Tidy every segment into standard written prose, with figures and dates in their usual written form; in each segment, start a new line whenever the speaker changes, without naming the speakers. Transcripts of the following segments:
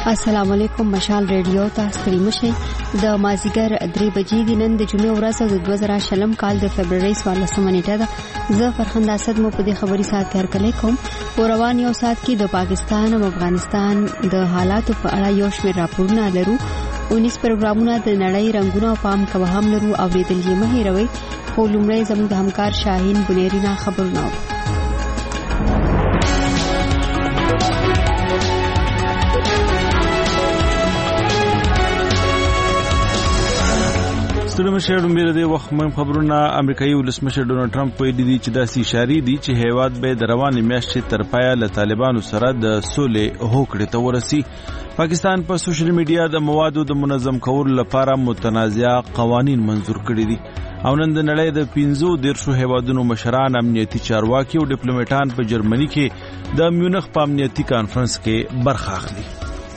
السلام علیکم. مشال ریډیو ته ستړي مشئ. د مازیګر 3 بجې د نن د جمعې ورځ د 2020 کال د فبرवरी 14 نیټه ده. زه فرخنده اسد مو په دې خبري سات تیار کړی کوم. روان یو سات کې د پاکستان او افغانستان د حالاتو په اړه یو شمېر راپورونه لرو. 19 پروګرامونه د نړۍ رنگونه او پام کوه هم لرو او لیدل یې مه هېروئ. خو لومړی زموږ د همکار شاهین بنيرینا خبرونه.
ستړمشه ډومبیر دی وخت مهم خبرونه. امریکایي ولسمشر ډونالد ټرمپ ویلي دی چې داسې اشارې دي چې هیواد به د روانې میاشتې تر پایه له طالبانو سره د سولې هوکړې ته ورسي. پاکستان په سوشل میډیا د موادو د منظم کولو لپاره متنازعه قوانین منظور کړي دي او نن د نړۍ د 15 هیوادونو مشران، امنیتي چارواکي او ډیپلوماټان په جرمني کې د میونخ په امنیتي کانفرنس کې برخه اخلي.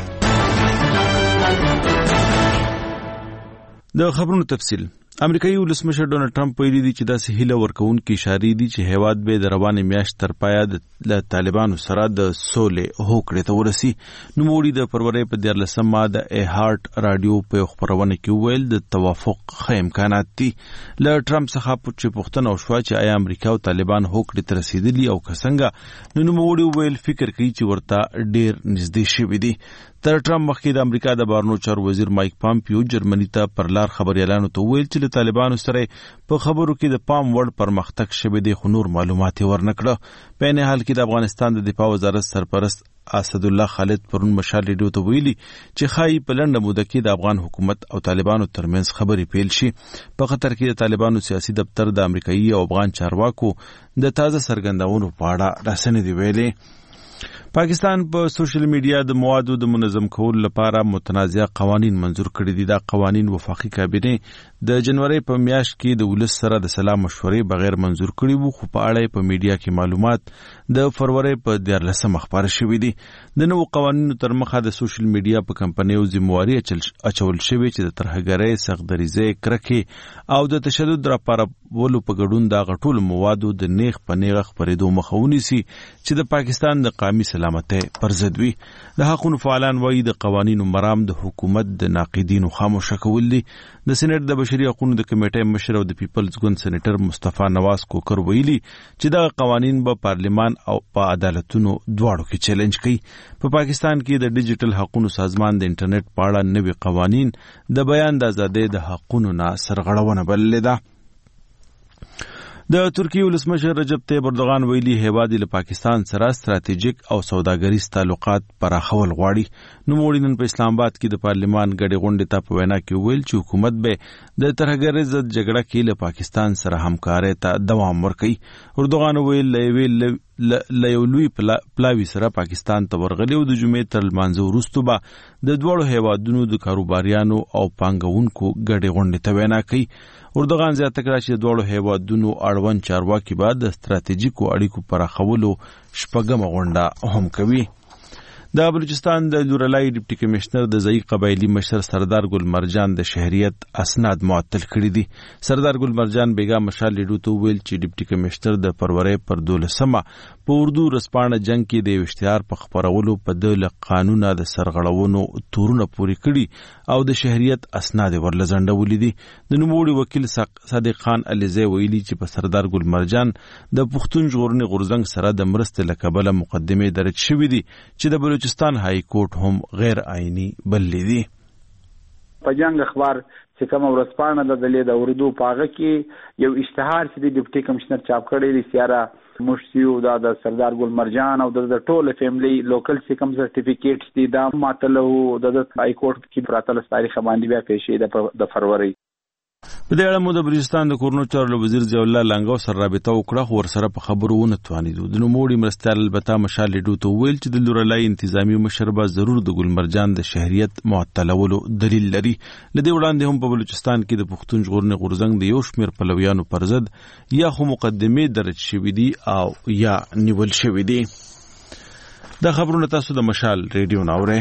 د خبرونو تفصیل. امریکایي ولسمشر ډونالد ټرمپ ویلي دی چې داسې هیله ورکوونکې اشارې دي چې هیواد به د روانې میاشت تر پایه له طالبانو سره د سولې هوکړې ته ورسي. نوموړي د فروری په 14 د هارت رادیو په خبرونه کې ویل د توافق ښه امکانات دي. له ټرمپ څخه چې پوښتنه وشوه چې آیا امریکا او طالبان هوکړې ته رسیدلي او که څنګه، نو نوموړي ویل فکر کوي چې ورته ډیر نږدې شوي دي. تر ټرمپ مخکې د امریکا د بهرنیو چارو وزیر مایک پامپیو جرمني ته پر لار خبريالانو ته ویل چې له طالبانو سره په خبرو کې د پام وړ پرمختګ شوی دی، خو نور معلومات ورنکړه. په عین حال کې د افغانستان د دفاع وزارت سرپرست اسد الله خالد پرون مشال ریډیو ته ویلي چې خای په لنډه موده کې د افغان حکومت او طالبانو ترمنځ خبرې پیل شي. په قطر کې د طالبانو سیاسي دفتر د امریکایي او افغان چارواکو د تازه څرګندونو په اړه رسنۍ دی ویلي. پاکستان په سوشل میډیا د موادو د منظم کولو لپاره متنازعه قوانین منظور کړي دي. دا قوانین وفاقي کابینه د جنوري په میاشت کې د ولس سره د سلا مشورې بغیر منظور کړي وو، خو په اړه په میډیا کې معلومات د فروری په 14 خبره شوې دي. د نوو قوانینو تر مخه د سوشل میډیا په کمپنیو ذمہواری اچول شوې چې د ترهګرۍ، سختدریزۍ، کرکې او د تشدد راپارولو په ګډون د غټول موادو د نیغ په نیغه خبرېدو مخه ونیسي چې د پاکستان د قومي سلامتۍ پر ضد وي. د حقوقو فعالان وایي د قوانینو مرام د حکومت د ناقدینو خاموشه کول دي. د سېنات د بشري حقوقو د کمیټې مشر او د پیپلز ګوند سېنیټر مصطفی نواز کوکر ویلي چې دا قوانین به پارلمان او په عدالتونو دواړو کې چیلنج کوي. په پاکستان کې د ډیجیټل حقوقو سازمان د انټرنیټ په اړه نوي قوانین د بیان د ازادۍ د حقوقو نه سرغړونه بللې ده. د ترکیې ولسمشر رجب طیب اردوغان ویلي هیواد له پاکستان سره ستراتیژیک او سوداګریز تعلقات پراخول غواړي. نوموړي نن په اسلام آباد کې د پارلمان غړي غونډې ته په وینا کې ویل چې حکومت به د ترهګرۍ ضد جګړه کې له پاکستان سره همکارۍ ته دوام ورکوي. اردوغان ویل له یو لوی پلاوي سره پاکستان ته ورغلي او د جمعې تر لمانځه وروسته به د دوړو هیوادونو د کاروباریانو او پانګونکو غړي غونډې ته وینا کوي. اردوغان زیاته کړه چې د دوړو هیوادونو اړوند چارواکي به د ستراتیژیکو اړیکو پراخولو شپږمه غونډه هم کوي. د بلوچستان د لورلای ډیپټي کمشنر د ځای قبایلی مشر سردار ګل مرجان د شهریت اسناد معطل کړي دي. سردار ګل مرجان بیگا مشال لیډو ته ویل چې ډیپټي کمشنر د فروری پر 12 په اردو رسپانه جنگ کې د اشتهار په خبرولو په د قانون د سرغړونو تورونه پوری کړي او د شهریت اسناد ورلزنډولې دي. د نوموړي وکیل صادق خان علیزی ویلي چې په سردار ګل مرجان د پښتون ژغورنې غورځنګ سره د مرستې لکبله مقدمه درج شوې دي چې د بلوچستان های کورټ هم غیر آئینی بللی دی.
په جنگ اخبار چې کوم ورځپاڼه د دلې د اردو پاغه کې یو اشتهار چې د ډیپټي کمشنر چاپ کړی دی سیاره مشتیو د سردار ګل مرجان او د ټوله فیملی لوکل چې کوم سرټیفیکیټس دي دا ماتله د های کورټ کې پراتل تاریخ باندې بیا پیښې د فروری.
په دې اړه مو د بلوچستان د کورنو چارو وزیر ضیاء الله لنګو سره رابطه وکړه، خو ورسره په خبرو ونه توانیدو. د نوموړي مرستیال البته مشال لیډو ته ویل چې د لورلای انتظامی مشر به ضرور د ګل مرجان د شهریت معطلولو دلیل لري. لدې وړاندې هم په بلوچستان کې د پښتون ژغورنې غورځنګ د یو شمېر پلویانو پر ضد یا خو مقدمې درج شوې دي او یا نیول شوې دي. دا خبرونه تاسو د مشال ریډیو ناوره.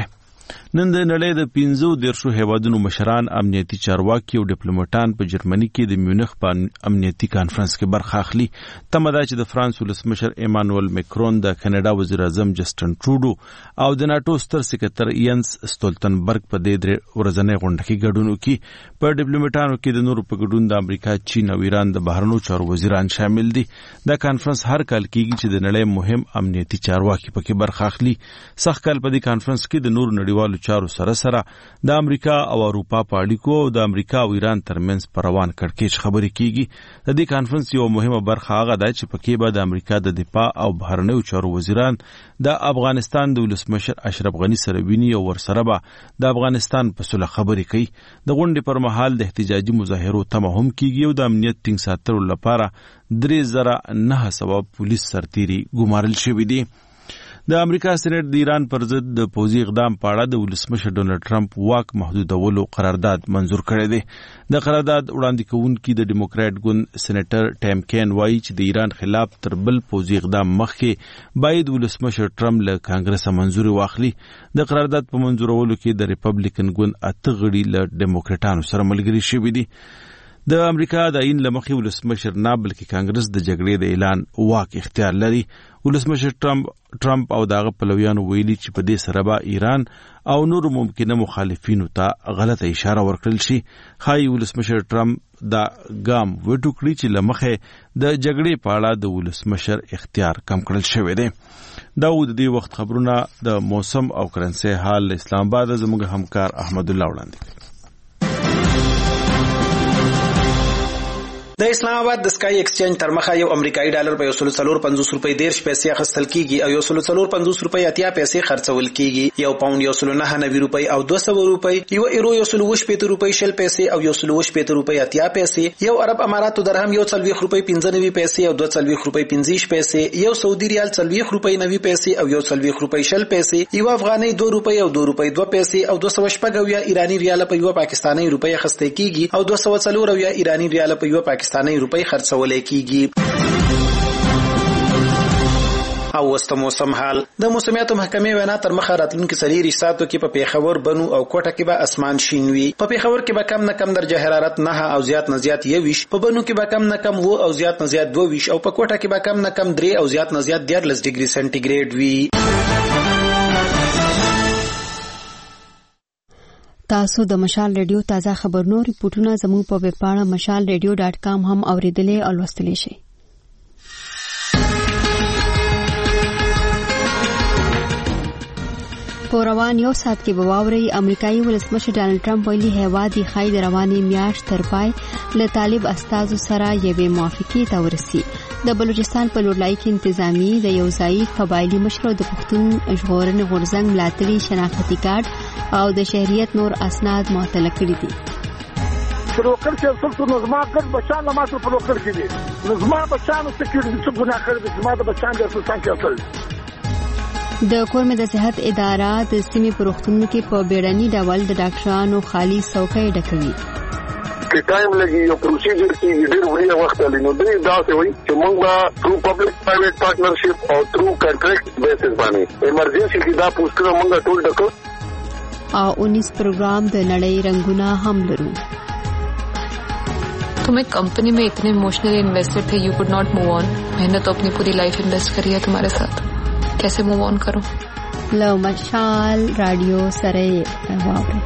نن د نړۍ د 15 هیوادونو مشران، امنیتي چارواکي او ډیپلوماټان په جرمني کې د میونخ په امنیتي کانفرنس کې برخه اخلي. تمه ده چې د فرانس ولسمشر ایمانوئل مکرون، د کاناډا وزیر اعظم جسټن ټروډو او د ناتو ستر سکرټر ینس ستولتنبرګ په دې ورځنۍ غونډه کې ګډون وکړي. په ډیپلوماټانو کې د نورو په ګډون د امریکا، چین او ایران د بهرنیو چارو وزیران شامل دي. دا کانفرنس هر کال کېږي چې د نړۍ مهم امنیتي چارواکي پکې برخه اخلي. سخت کال په دې کانفرنس کې د نورو نړیوالو چارو سره د امریکا او اروپا په اړیکو او د امریکا او ایران ترمنځ پر روان کړکېچ خبرې کیږي. د دې کانفرنس یو مهمه برخه هغه ده چې پکې به د امریکا د دفاع او بهرنیو چارو وزیران د افغانستان د ولسمشر اشرف غنی سره ویني او ورسره به د افغانستان په صلح خبرې کوي. د غونډې پر مهال د احتجاجي مظاهرو تمه هم کیږي او د امنیت ټینګ ساتلو لپاره 3900 پولیس سرتیري ګمارل شوي دي. د امریکا سېنات د ایران پر ضد د پوځي اقدام په اړه د ولسمشر ډونالډ ټرمپ واک محدودولو قرارداد منزور کړی دی. د قرارداد وړاندې کوونکي د ډیموکرات ګوند سېنیټر ټیم کین وایي چې د ایران خلاف تر بل پوځي اقدام مخکې باید ولسمشر ټرمپ له کانګرس منزوري واخلي. د قرارداد په منزورولو کې د ریپبلیکن ګوند 8 غړي له ډیموکراټانو سره ملګري شوي دي. د امریکا د عین لمخې ولسمشر نه بلکې کانګرس د جګړې د اعلان واک اختیار لري. ولسمشر ټرمپ او دغه پلویانو ویلي چې په دې سره به ایران او نور ممکنه مخالفینو ته غلطه اشاره ورکړل شي. خای ولسمشر ټرمپ دا ګام وټو کړی چې لمخې د جګړې په اړه د ولسمشر اختیار کم کړل شوی دی. دا د دې وخت خبرونه د موسم او کرنسي حال اسلام آباد زموږ همکار احمد الله وړاندې.
د اسلام آباد د سکای ایکسچینج تر مخه یو امریکایي ډالر په 150 روپۍ 10 پیسې اخیستل کیږي او 150 روپۍ 80 پیسې خرڅول کیږي. یو پاوند 199 روپۍ او 200 روپۍ، یو ایرو 120 روپۍ 60 پیسې او 120 روپۍ 80 پیسې، یو عرب اماراتو درهم 140 روپۍ 95 پیسې او 240 روپۍ 50 پیسې، یو سعودي ریال 40 روپۍ 90 پیسې او 140 روپۍ 60 پیسې، یو افغاني 2 روپۍ او 2 روپۍ 2 پیسې او 200 ایرانی ریال په یو پاکستانی روپۍ اخیستل کیږي او 240 ایرانی ریال په یو پاکستانی روپۍ خرڅول کیږي. او وسط موسم حال. د موسمیاتو محکمې وینا تر مخه راتلونکي 3 ساعتو کې په پیښور، بنو او کوټه کې به اسمان شین وي. په پیښور کې به کم نه کم درجه حرارت 9 او زیات نه زیات 21، په بنو کې به کم نه کم 9 او زیات نه زیات 22 او په کوټه کې به کم نه کم 3 او زیات نه زیات 14 ډیګري سنټیګریډ وي.
تاسو د مشال ریډیو تازه خبرونو ریپورتونه زموږ په ویب پاڼه mashalradio.com هم اوریدلې او لوستلی شئ. په روان یو ساعت کې به واورئ امریکایي ولسمشر ډانلډ ټرمپ ویلي هیواد یې ښایي د روانې میاشت تر پای له طالب استازو سره یوې موافقې ته ورسي. د بلوچستان په لوړلای کې انتظامی د یو ځایي قبایلي مشر د پښتون ژغورنې غورځنګ ملاتړي شناختي کارت او د شهریت نور اسناد معطل کړي دي.
پروکر چې څو نظم کړ بچان له ماته پروکر کې دي نظم بچانو سکیورټي څه ګناه کړی د جماعت بچان د سلطان کې اصل.
د کورمه د صحت اداره د سیمې پروختونکو کې په بیړني ډول د ډاکټرانو خالي څوکۍ ډکوي.
کې ټایم لګي یو پروسیجر کې ډېر وړي وخت لري. نو دوی دا څه وایي چې موږ به تھرو پبلک پرایویټ پارټنرشپ او تھرو کانټریکټ بیسس باندې ایمرجنسي کې دا پوسټونه موږ ټول ډکو.
او 19 پروګرام د نړۍ رنگونه هم لرو.
तुम एक कंपनी में इतने इमोशनली इन्वेस्टेड थे, you could not move on. मैंने तो अपनी पूरी लाइफ इन्वेस्ट करी है तुम्हारे साथ, कैसे मूव ऑन करूं?
लो मशाल रेडियो सरे वावरे.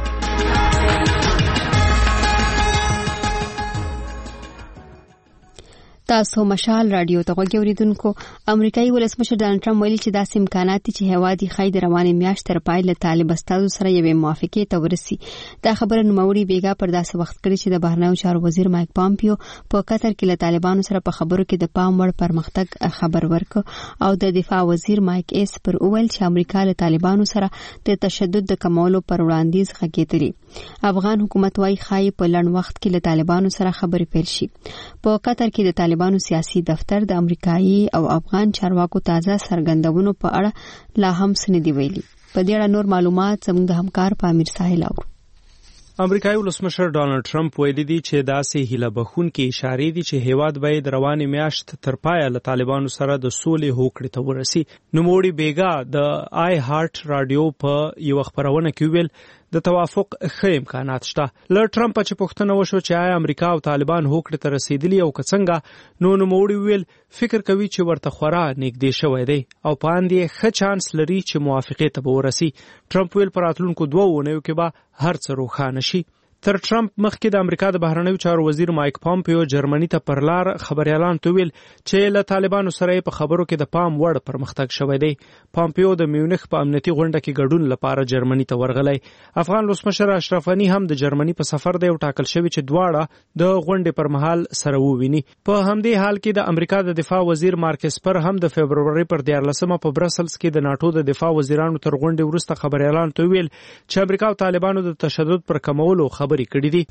تاسو مشال رادیو ته غوږی اوریدونکو. امریکایي ولسمشر ډانلډ ټرمپ ویلي چې داسې امکانات دي چې هیواد یې ښایي د روانې میاشت تر پای له طالب استازو سره یوې موافقې ته ورسي. دا خبره نوموړي بیګا پر داسې وخت کړي چې د بهرنیو چارو وزیر مایک پامپیو په قطر کې له طالبانو سره په خبرو کې د پام وړ پرمختګ خبر ورکړ او د دفاع وزیر مایک ایس پر اول چې امریکا له طالبانو سره د تشدد د کمولو پر وړاندیز غږېدلی. افغان حکومت وايي ښایي په لنډ وخت کې له طالبانو سره خبرې پیل شي. په قطر کې د طالبانو سیاسي دفتر د امریکایي او افغان چارواکو تازه څرګندونو په اړه لا هم څه نه دی ویلي. په دې اړه نور معلومات زموږ د همکار پامیر ساحل اورو.
امریکایي ولسمشر ډانلډ ټرمپ ویلي دی چې داسې هیله بخونکې اشارې دي چې هیواد باید روانې میاشت تر پایه له طالبانو سره د سولې هوکړې ته ورسي. نوموړي بیګا د آی هارت رادیو په یو خبرونه کې ویل د توافق ښه امکانات شته. له ټرمپ چې پوښتنه وشو چې آیا امریکا او طالبان هوکړې ته رسیدلی او که څنګه، نو نوموړي ویل فکر کوي چې ورته خورا نږدې شوی دی او په اند یې ښه چانس لري چې موافقې ته به ورسي. ټرمپ ویل په راتلونکو 2 اونیو کې به هر څه روښانه شي. تر ټرمپ مخکې د امریکا د بهرنیو چارو وزیر مایک پامپیو جرمني ته پر لار خبريالان ته ویل چې له طالبانو سره په خبرو کې د پام وړ پرمختګ شوی دی. پامپیو د میونخ په امنیتي غونډه کې ګډون لپاره جرمني ته ورغلی. افغان ولسمشر اشرف غنی هم د جرمني په سفر دی او ټاکل شوی چې دواړه د غونډې پر مهال سره وویني. په همدې حال کې د امریکا د دفاع وزیر مارک اسپر هم د فبرवरी پر 14 په برسلز کې د ناتو د دفاع وزیرانو تر غونډې وروسته خبريالان ته ویل چې امریکا او طالبانو د تشدد پر کمولو خبرې کړې دي.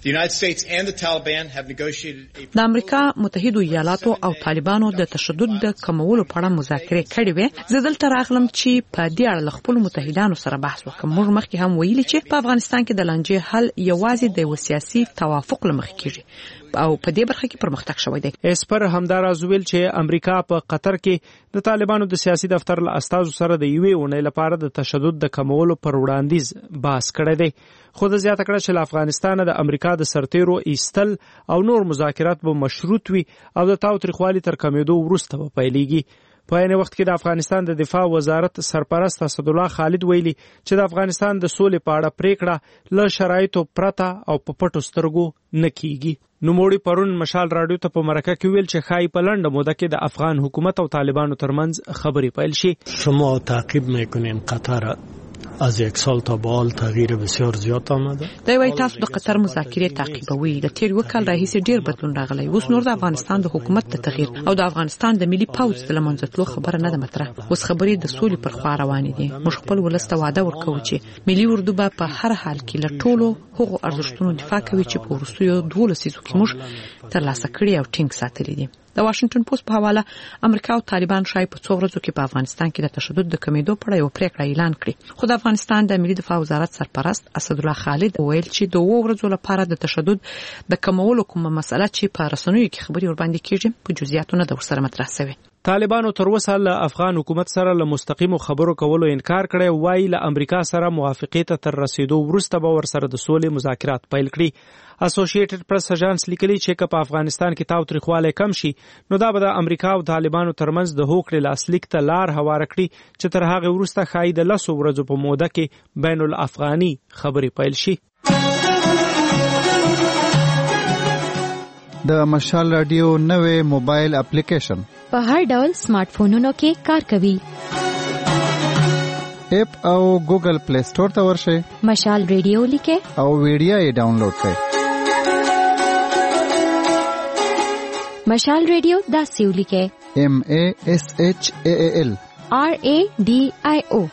د امریکا متحده ایالاتو او طالبانو د تشدد د کمولو په اړه مذاکرې کړې وې. زه دلته راغلم چې په دې اړه خپل متحدانو سره بحث وکړم. موږ مخکې هم ویلي چې په افغانستان کې د لانجې حل یوازې د سیاسي توافق لمخې کیږي او په دې برخه کې پرمختګ شوی دی.
اسپر همداراز ویل چې امریکا په قطر کې د طالبانو د سیاسي دفتر له استازو سره د یوې اونۍ لپاره د تشدد د کمولو پر وړاندیز بحث کړی دی. خو د زیاته کړه چې له افغانستان د امریکا د سرتیرو ایستل او نور مذاکرات به مشروط وي او د تاوتریخوالي تر کمیدو وروسته به پیلېږي. په عین وخت کې د افغانستان د دفاع وزارت سرپرست اسدالله خالد ویلي چې د افغانستان د سولې په اړه پریکړه له شرایطو پرته او په پټو سترګو نه کیږي. نوموړي پرون مشال رادیو ته په مرکه کې ویل چې ښایي په لنډه موده کې د افغان حکومت او طالبانو ترمنځ خبرې پیل شي.
شما تعقیب میکنین قطر از یک سال تا به حال تغییر بسیار زیات آمده.
دا وایي تاسو د قطر مذاکرې تعقیبوي. د تیر وکال راهیسې ډیر بدلون راغلی. اوس نور د افغانستان د حکومت د تغییر او د افغانستان د ملي پوځ د لمنځتلو خبره نه ده مطرح. اوس خبرې د سولې پر خوا روانې دي. موږ خپل ولس ته وعده ورکوو چې ملي اردو به په هر حال کې له ټولو هغو ارزښتونو دفاع کوي چې په وروستیو 12 لسیزو کې موږ ترلاسه کړي او ټینګ ساتلي دي. د واشنگټن پوسټ په حواله امریکا او طالبان شای په 2 ورځو کې په افغانستان کې د تشدد د کمیدو په اړه یو پریکړه اعلان کړې. خو د افغانستان د ملي دفاع وزارت سرپرست اسدالله خالد ویل چې د 2 ورځو لپاره د تشدد د کمولو کومه مسله چې په رسنیو کې خبري ورباندې کیږي په جزئیاتو نه د ورسره مطرح شوی.
طالبانو تر اوسه له افغان حکومت سره له مستقیمو خبرو کولو انکار کړی. وایي له امریکا سره موافقې ته تر رسیدو وروسته به ورسره د سولې مذاکرات پیل کړي. اسوسییټډ پریس اژانس لیکلي چې په افغانستان کې تاوتریخوالی کم شي نو دا به د امریکا او طالبانو ترمنځ د هوکړې لاسلیک ته لار هواره کړي چې تر هغه وروسته ښایي د 10 ورځو په موده کې بین الافغاني خبرې پیل شي.
د مشال رادیو نوې موبایل اپلیکیشن
په هر ډول سمارټ فونونو کې کار کوي.
اپ او ګوګل پلی سٹور ته ورشئ.
مشال رادیو لیکه
او ویډیو یې ډاونلوډ کړئ.
مشال رادیو داسې ولیکه
MASHAAL
RADIO.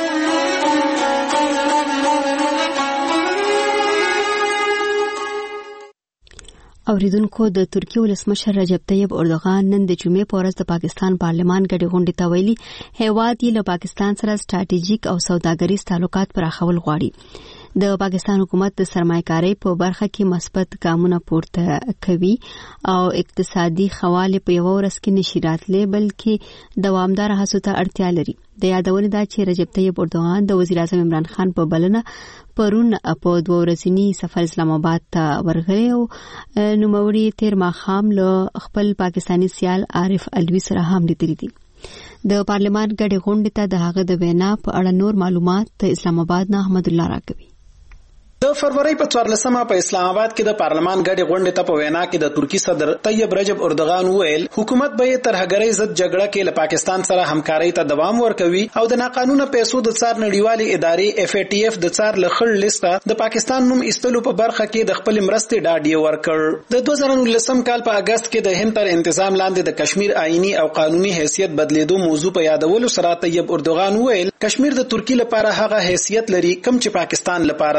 اوریدونکو د ترکیه ولسمشر رجب طیب اردوغان نن د جمعې په ورځ د پاکستان پارلمان غړي غونډې ته ویلي هیواد یې له پاکستان سره ستراتیژیک او سوداګریز تعلقات پراخول غواړي. د پاکستان حکومت د سرمایه‌کارۍ په برخه کې مثبت ګامونه پورته کوي او اقتصادي خواله په یو ورځ کې نشي راتلی بلکې دوامدار هڅو ته اړتیا لري. د یادونه ده چې رجب طیب اردوغان د وزیر اعظم عمران خان په بلنه پرون په 2 ورځنی سفر اسلام آباد ته ورغلی او نوموړي تیر ماښام له خپل پاکستانی سیال عارف الوی سره هم لیدلي دي. د پارلمان غړي غونډې ته د هغه د وینا په اړه نور معلومات د اسلام آباد نه احمد الله راکوي.
د فروری په 14مه په اسلام آباد کې د پارلمان غړي غونډې ته په وینا کې د ترکی صدر طیب رجب اردوغان ویل حکومت به ترهګرۍ ضد جګړه کې له پاکستان سره همکارۍ ته دوام ورکوي او د ناقانونه پیسو د څار نړیوالې ادارې FATF د څار لخړ لیسته د پاکستان نوم ایستلو په برخه کې د خپل مرستې ډاډ ورکړ. د 2019 کال په اگست کې د هند تر انتظام لاندې د کشمیر آئینی او قانوني حیثیت بدلیدو موضوع په یادولو سره طیب اردوغان ویل کشمیر د ترکی لپاره هغه حیثیت لري کوم چې پاکستان لپاره دی.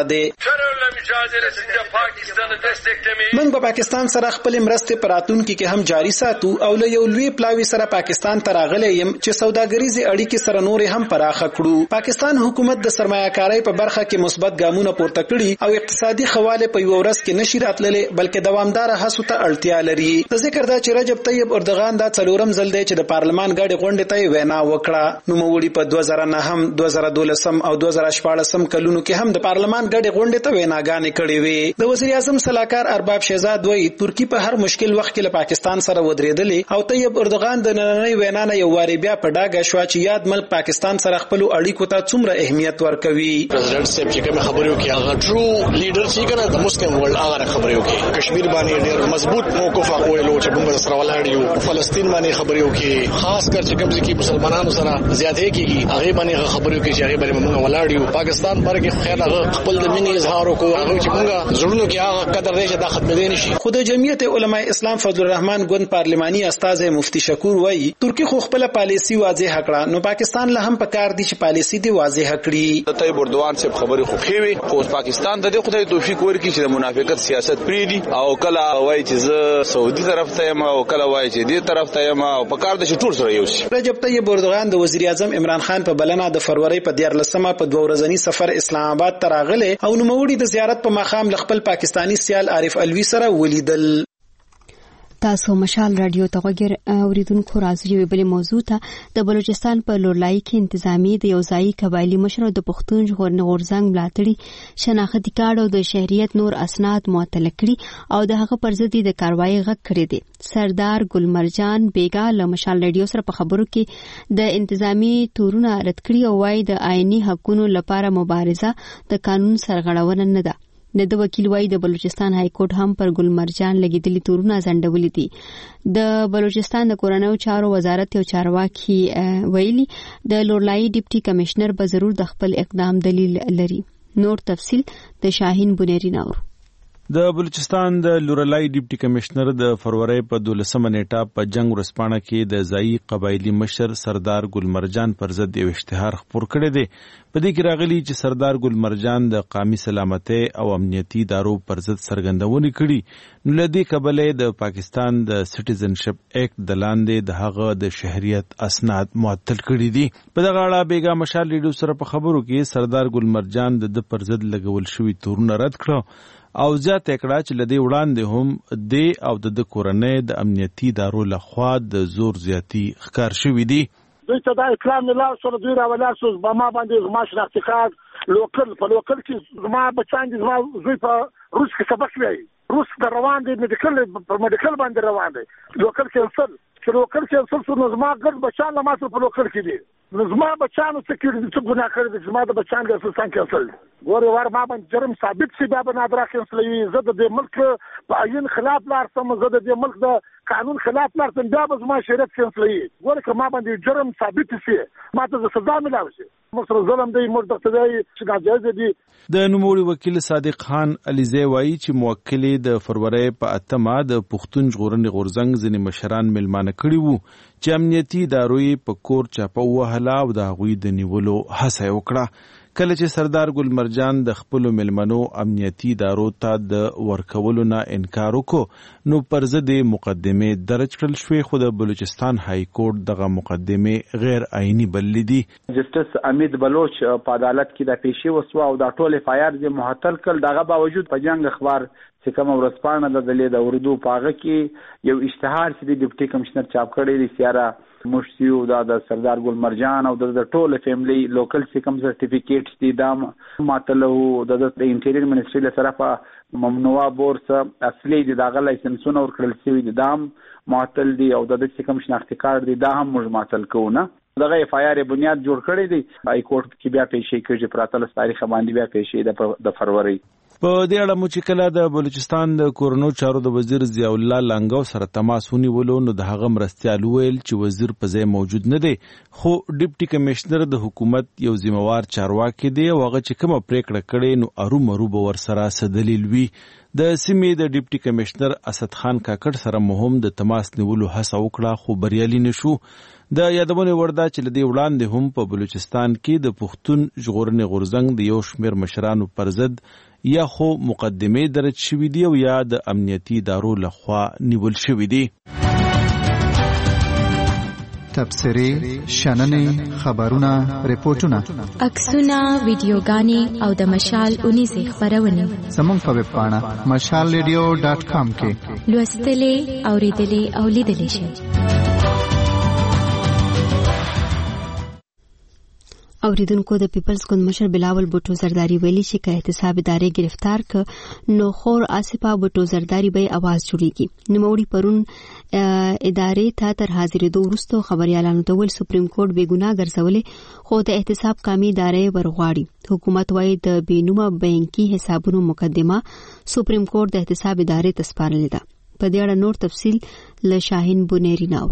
موږ په پاکستان سره خپل مرستې پراتونکو کې هم جاری ساتو او له یو لوی پلاوی سره پاکستان ته راغلی يم چې سوداګریزي اړیکې سره نور هم پراخه کړو. پاکستان حکومت د سرمایه‌کارۍ په برخه کې مثبت ګامونه پورته کړي او اقتصادي خواله په یو ورځ کې نشي راتللې بلکې دوامدار هڅو ته اړتیا لري. د ذکر دا چې رجب طیب اردوغان دا څلورم ځل دی چې د پارلمان غړي غونډې ته وینا وکړه. نو موړي په 2009 2012 او 2014 کلونو کې هم د پارلمان غړي غونډې ته ویناګانې کړې وې. د وزیر اعظم صلاحکار ارباب شهزاد وایي ترکی په هر مشکل وخت کې له پاکستان سره ودرېدلې او طیب اردوغان د نننۍ وینا نه یو واری بیا په ډاګه شو چې یاد ملک پاکستان سره خپل اړیکو ته څومره اهمیت ورکوي.
پریزیدنت صاحب چې کوم خبرو کې هغه ټرو لیډر چې کنه د مسلم ورلد هغه خبرو کې کشمیر باندې ډېر مضبوط موقف اخویلو چې موږ سره ولاړ یو. فلسطین باندې خبرو کې خاص کر چې کوم ځکه مسلمانانو سره زیاتې کیږي هغه باندې خبرو کې چې هغه باندې موږ ولاړ یو. پاکستان پر کې خیر هغه خپل د مینې اظهار وکړو هغه چې موږ زړونو کې هغه قدر دی چې دا ختم دي نشي. خو د جمعیت علماء اسلام فضل الرحمن ګوند پارلماني استاد مفتی شکور وایي ترکی خو خپل پالیسی واضح کړه نو پاکستان له هم پکار دي چې پالیسی دی واضح کړي.
د طیب اردوغان صاحب خبرې خو خوي خو پاکستان د خدای توفیق ورکړي چې د منافقت سیاست پریدي او کله وایي چې زه سعودي طرف ته یم او کله وایي چې دې طرف ته یم او پکار د ټول سره یو شي.
رجب طیب اردوغان د وزیر اعظم عمران خان په بلنه د فروری په 14مه په 2 ورځنی سفر اسلام آباد ته راغله او نو موړي د زیارت په مقام خپل پاکستانی سیال عارف الوی سره ولیدل.
تاسو مشال رادیو ته وګور اوریدونکو راځي یو بل موضوع ته د بلوچستان په لورلای کې انتظامی د یو ځای قبایلی مشر د پښتون ژغورنې غورځنګ ملاتړي شناختی کارت او د شهریت نور اسناد معطل کړي او د هغه پر ضد د کاروایی غږ کړی دی. سردار ګلمرجان بیگا له مشال رادیو سره په خبرو کې د انتظامی تورونه رد کړي او وايي د آئینی حقوقو لپاره مبارزه د قانون سرغړونه نه ده. د وکیل وای د بلوچستان های کورټ هم پر ګلمرجان لګیدلي تورونه ځنډولې دي. د بلوچستان د کورنیو چارو وزارت او چارواکي ویلي د لورلای ډیپټي کمشنر به ضرور د خپل اقدام دلیل لري. نور تفصيل د شاهین بنيري نور.
د بلوچستان د لورلای ډیپټي کمشنر د فروری په 12مه نیټه په جنگ ورسپانه کې د ځای قبایلی مشر سردار ګلمرجان پر ضد یو اشتهار خپور کړی دی. په دې کې راغلی چې سردار ګلمرجان د قومي سلامتۍ او امنیتي ادارو پر ضد سرګندونې کړي نو لدی قبله د پاکستان د سټیزنشپ ایکټ د لاندې د هغه د شهریت اسناد معطل کړي دي. په دغه اړه بیگا مشال ریډیو سره په خبرو کې سردار ګلمرجان د پر ضد لګول شوی تورونه رد کړو او ځات کړه چې لدی وړاندې هم د او د کورنۍ د امنیتي ادارو لخوا د زور زیاتی ښکار شوی دي.
دوی ته دا اطلاع ملاو سره دوی راولار سوز با ما باندې زما شناختی کارت لوکل په لوکل کې زما بچان دي زما زوی په روس کې سبق وایي روس د روان دي میډیکل باندې روان دي لوکل کینسل چې لوکل کینسل سو نو زما ګرد بچان له ما سره په لوکل کې دي نو زما بچانو څه کړي چې ګناه کړی دي زما د بچان د اساسان کینسل ګوره ور ما باندې جرم ثابت شي دا به نادرا کینسلوي زه د ملک په عین خلاف لار سم زه د ملک د قانون خلاف لار سم دا به زما شریعت کینسلوي ګوره که ما باندې جرم ثابت شي ما ته سزا ملاوي شي مصر ظلم دی مرد اقتدای چې ناجایز دي. د
نوموړي وکیل صادق خان علیزی وایي چې موکل د فروری په 8مه د پښتون ژغورنې غورځنګ ځینې مشران ملمانه کړي وو چې امنیتي ادارو په کور چاپه وهله او د هغوی د نیولو هڅه وکړه. کله چې سردار ګلمرجان د خپل ملمنو امنیتي ادارو ته د ورکولو نه انکار وکړ نو پر ضد مقدمه درج کړل شوې خو د بلوچستان های کورټ دغه مقدمه غیر آئینی بللې دي.
جسټس امید بلوچ په عدالت کې د پیشي وسو او د ټول اف آی آر دې معطل کړ. دغه باوجود په جنگ اخبار چې کوم ورسپانه د دلې د اردو پاغه کې یو اشتهار چې د ډیپټي کمشنر چاپ کړی دی سیاره مشتیو د سردار ګلمرجان او د ټول فیملی لوکل سیکم سرټیفیکیټس دي دا ماته د انټیریر منسټری له طرفه ممنوع بورس اصلي دي دا لایسنسونه ورکړل شوی دي دا معطل دي او د سیکم شناختی کارت دي دا هم موږ معطل کوو نه. دغه اف آی آر بنیاد جوړ کړی دی های کورټ کې بیا پیشي کېږي پر 13 تاریخ باندې بیا پیشي د فروری.
په دې اړه مو چې کله د بلوچستان د کورنیو چارو د وزیر ضیاء الله لنګاو سره تماس ونیولو نو د هغه مرستیال ویل چې وزیر په ځای موجود نه دی خو ډیپټي کمشنر د حکومت یو ذمہوار چارواکي دی او هغه چې کومه پریکړه کړي نو ارومرو به ورسره سدلیل وي. د سیمې د ډیپټي کمشنر اسد خان کاکړ سره مهم د تماس نیولو هڅه وکړه خو بریالي نشو. د یادونه وردا چې لدی وړاندې هم په بلوچستان کې د پښتون ژغورنې غورځنګ د یو شمېر مشرانو پر ضد یا خو مقدمه درج شوې دي او یا د امنیتي ادارو لخوا نیول شوې دي.
تبصرې، شننې، خبرونه، ریپورتونه،
عکسونه، ویډیوګانې او د مشال اونیزې خبرونه
زموږ په ویب پاڼه mashalradio.com کې
لوستلې، اوریدلې او لیدلې شئ.
اوریدونکو د پیپلز ګوند مشر بلاول بوټو زرداری ویلي چې که احتساب ادارې گرفتار ک نو خور آصفه بوټو زرداری به आवाज جوړیږي. نوموړي پرون ادارې ته تر حاضرېدو وروسته خبريالانو ته ویل سپریم کورټ بې ګناه ګرځولې خو د احتساب کامي ادارې ورغواړي. حکومت وايي د بینومه بانکي حسابونو مقدمه سپریم کورټ د احتساب ادارې ته سپارلې ده. په دې اړه نور تفصیل له شاهین بونيري ناور.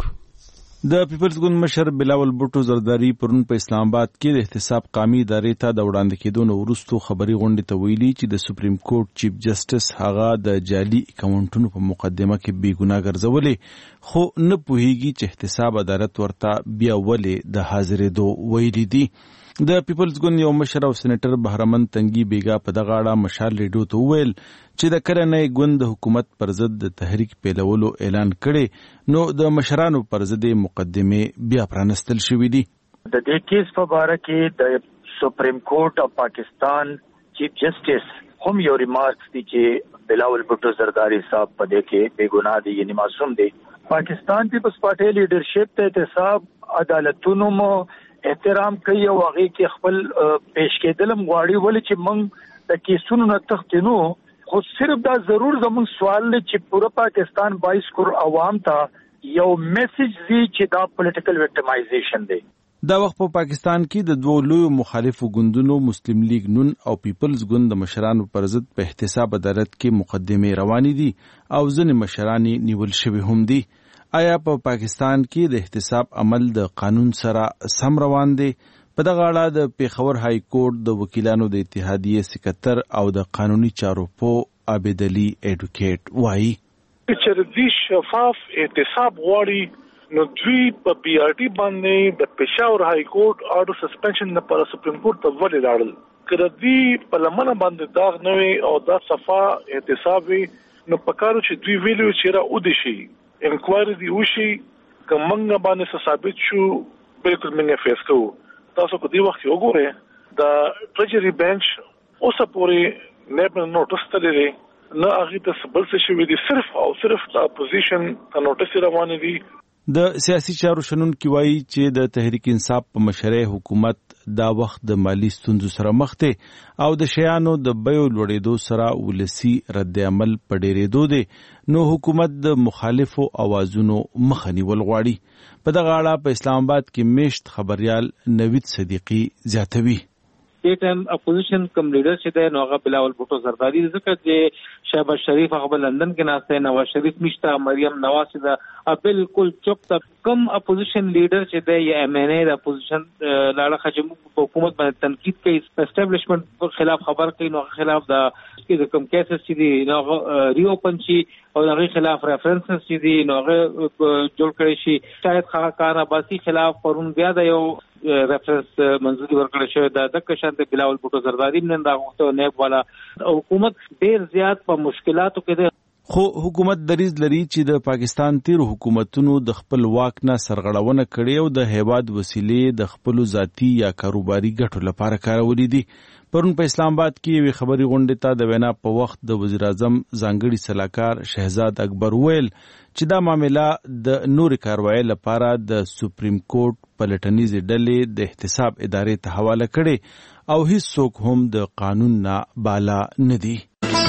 د پیپلز ګوند مشر بلاول بوټو زرداری پرون په اسلام آباد کې د احتساب قامي ادارې ته د وړاندې کېدو نه وروسته خبري غونډې ته ویلي چې د سپریم کورټ چیف جسټس هغه د جعلي اکاونټونو په مقدمه کې بې ګناه ګرځولې خو نه پوهیږي چې احتساب عدالت ورته بیا ولې د حاضرېدو ویلي دي. د پیپلز ګوند یو مشر او سېنیټر بهرمن تنګي بیګا په دغه اړه مشال ریډیو ته وویل چې د کرنې ګوند د حکومت پر ضد د تحریک پیلولو اعلان کړي نو د مشرانو پر ضد مقدمه بیا پرانستل شوې دي.
د دې کیس په اړه کې د سپریم کورټ اف پاکستان چیف جسټس هم یو ریمارکس دي چې بلاول بوټو زرداری صاحب په دې کې بے ګناه دي یعنی معصوم دي. پاکستان پیپلز پارټي لیډرشپ ته احتساب عدالتونو مو احترام کوي او هغه کې خپل پیش کېدلم غواړي ولې چې موږ د کیسونو نه تختینو خو صرف دا ضرور زموږ سوال دی چې پورا پاکستان 22 کروڑ عوام ته یو میسج دی چې دا پولیټیکل وکټمایزیشن دی.
دا وخت په پاکستان کې د دوه لوی مخالفو ګوندونو مسلم لیگ نون او پیپلز ګوند د مشرانو پر ضد په احتساب عدالت کې مقدمه روانې دي او ځینې مشران نیول شوي هم دي. آیا په پاکستان کې د احتساب عمل د قانون سره سم روان دی؟ په دغه اړه د پیښور های کورټ د وکیلانو د اتحادیې سکرټر او د قانوني چارو په عابد علي اډوکیټ وایي
چې د شفاف احتساب غواړي نو دوی په پی آر ټي باندې د پیښور های کورټ اورډر سسپنشن لپاره سپریم کورټ ته ولې لاړل. کله دوی په لمنه باندې داغ نه وي او دا صفا احتساب وي نو پکارو چې دوی ویلو چې را ودی شي انکوایری دی وشي کومنګ باندې ثابت شو بالکل موږ فیس کوو. تاسو کو دی وخت وګورئ د ټریجری بنچ اوسه پوری نه نوټس تللی نه هغه ته بل څه شوی دي صرف او صرف د اپوزیشن ته نوټس روانه دي.
د سیاسي چارو شنونکي وایي چې د تحریک انصاف په مشرۍ حکومت دا وخت د مالی ستونزو سره مخ دی او د شیانو د بیو لوړېدو سره ولسی رد عمل په ډېرېدو دی نو حکومت د مخالفو اوازونو مخه نیول غواړي. په دغه اړه په اسلام آباد کې میشت خبريال نوید صدیقی زیاتوي.
دې ټایم اپوزیشن کوم لیډر چې دی نو هغه بلاول بوټو زرداری ځکه چې شهباز شریف هغه لندن کې ناشته نواز شریف مشته مریم نواز دا بالکل چوپ تا کم اپوزیشن لیډر چې دی یا ایم ان ای د اپوزیشن لاړه خجم حکومت باندې تنقید کوي اسټابلیشمنت په خلاف خبر کوي نو خلاف دا چې کوم کیسز چې دی نو ری اوپن شي او هغه خلاف ریفرنسز چې دی نو هغه جوړ کړی شي. شاید خان عباسی خلاف پرون بیا د یو ریفرنس منځوري ورکړل شوی دا د کشانت بلاول بوټو زرداری نن دا وخت نیب والا حکومت ډیر زیات په مشکلاتو کې ده.
خو حکومت دریځ لري چې د پاکستان تیر حکومتونو د خپل واک نه سرغړونه کړې او د هیواد وسیلې د خپل ذاتی یا کاروباري ګټو لپاره کارولې دي. پرون په اسلام آباد کې یو خبري غونډه ته د وینا په وخت د وزیر اعظم ځانګړي صلاحکار شهزاد اکبر ویل چې دا معاملې د نور کاروایی لپاره د سپریم کورټ پلټنیزې ډلې د احتساب ادارې ته حواله کړي او هیڅ څوک هم د قانون نه بالا نه دي.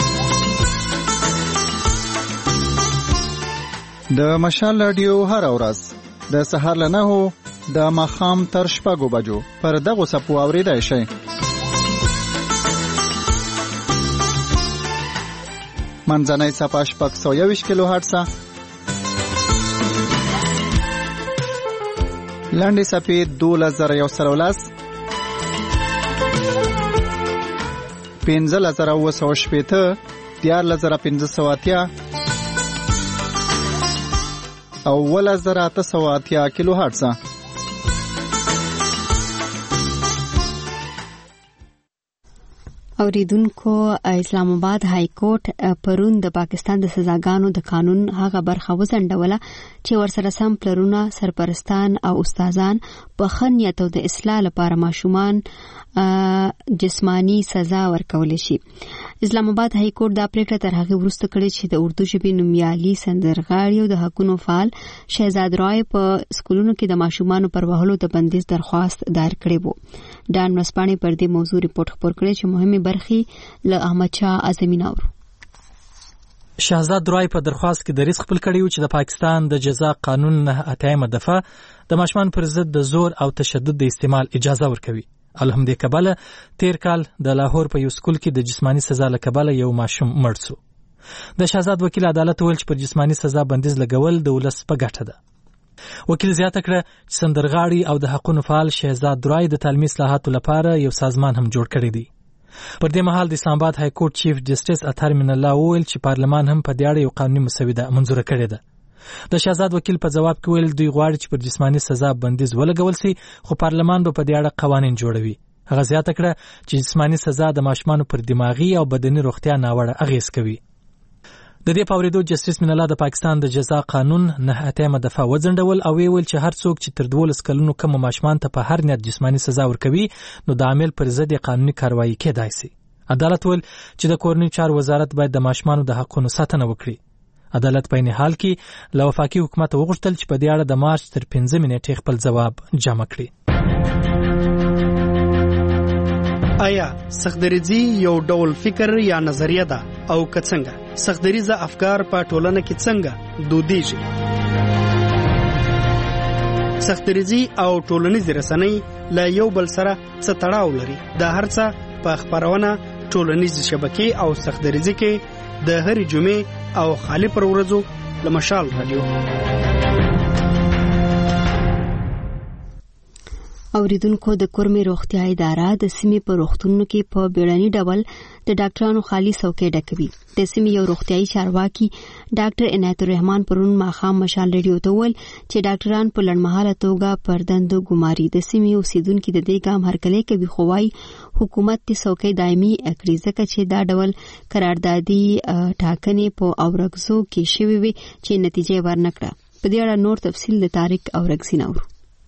د مشال رادیو هر ورځ د سهار له 9 د ماښام تر 6 بجو پر دغه سپو اوریدای شئ. منځنۍ صفحه 621 کیلو هرتز، لاندې صفحه 2110، 15980، 14580 او 1880 کیلو هرتز.
اوریدونکو اسلام آباد های کورټ پرون د پاکستان د سزاګانو د قانون هغه برخه وزندوله چې ورسره سم پلرونه سرپرستان او استادان په خنیت او د اصلاح لپاره ماشومان جسمانی سزا ورکول شي. اسلام آباد های کورټ دا پریکړه تر هغه وروسته کړې چې د اردو ژبې نومیالي سندرغاړي او د حقوقو فعال شهزاد رای په سکولونو کې د ماشومانو پر وهلو د بندیز درخواست دایر کړی وو. ډان مسپانی پر دې موضوع ریپورت خبر کړی چې مهمه برخي له احمد شاه اعظمي نور
شهزاد رای په درخواست کې د رزق خپل کړیو چې د پاکستان د جزا قانون 9 دفعه د ماشومان پر ضد د زور او تشدد د استعمال اجازه ورکوي. الحمدلله کبله تیر کال د لاهور په یو سکول کې د جسمانی سزا لکبله یو ماشوم مړ شو. د شهزاد وکیل عدالت ویل چې پر جسمانی سزا بندیز لګول د ولس په ګټه ده. وکیل زیاته کړه چې سندرغاړي او د حقوقو فعال شهزاد رای د تعلیمي اصلاحاتو لپاره یو سازمان هم جوړ کړی دی. پر دې مهال د اسلام آباد های کورټ چیف جسټس اطهر من الله ویل چې پارلمان هم په دې اړه یو قانوني مسوده منظور کړې ده. د شهزاد وکیل په جواب کې ویل دوی غواړي چې پر جسمانی سزا بندیز ولګول شي خو پارلمان به په دې اړه قوانين جوړوي. هغه زیاته کړه چې جسمانی سزا د ماشومانو پر دماغي او بدني روغتیا ناوړه اغیز کوي. د دې پاوریدو جسټس من الله د پاکستان د جزا قانون 9 دفعه وزندول او ویل چې هر څوک چې تر 12 کلونو کم ماشومان ته په هر نیت جسمانی سزا ورکوي نو د عامل پر ضد قانوني کاروایی کېدای شي. عدالت ول چې د کورنۍ چارو وزارت باید د ماشومانو د حقوقو ساتنه وکړي. عدالت په نه حال کې له وفاقي حکومت وغوښتل چې په دې اړه د مارچ تر 15 نیټې خپل جواب جمع کړي.
آیا سختدریزي یو ډول فکر یا نظریه ده او کڅنګه سختدریزه افکار په ټولنه کې څنګه دودیږي؟ سختدریزي او ټولنیز رسنۍ له یو بل سره څه تړاو لري؟ دا هرڅه په خبرونه ټولنیز شبکې او سختدریزي کې د هرې جمعې او خالی پر ورځو له مشال رادیو.
اوریدونکو د کورمې روغتیا اداره د سیمې په روغتونونو کې په بیړني ډول د ډاکټرانو خالي څوکۍ ډکوي. د سیمې یو روغتیايي چارواکي ډاکټر عنایت الرحمن پرون ماښام مشال ریډیو ته وویل چې ډاکټران په لړمحاله توګه پر دندو ګماري. د سیمې اوسیدونکو د دې ګام هرکلی کوي خو وايي حکومت د څوکۍ دایمي کړي ځکه چې دا ډول قراردادي ټاکنې په اورګزو کې شوي وي چې نتیجه ورنکړه. په دې اړه نور تفصیل د طارق اورګزي نور.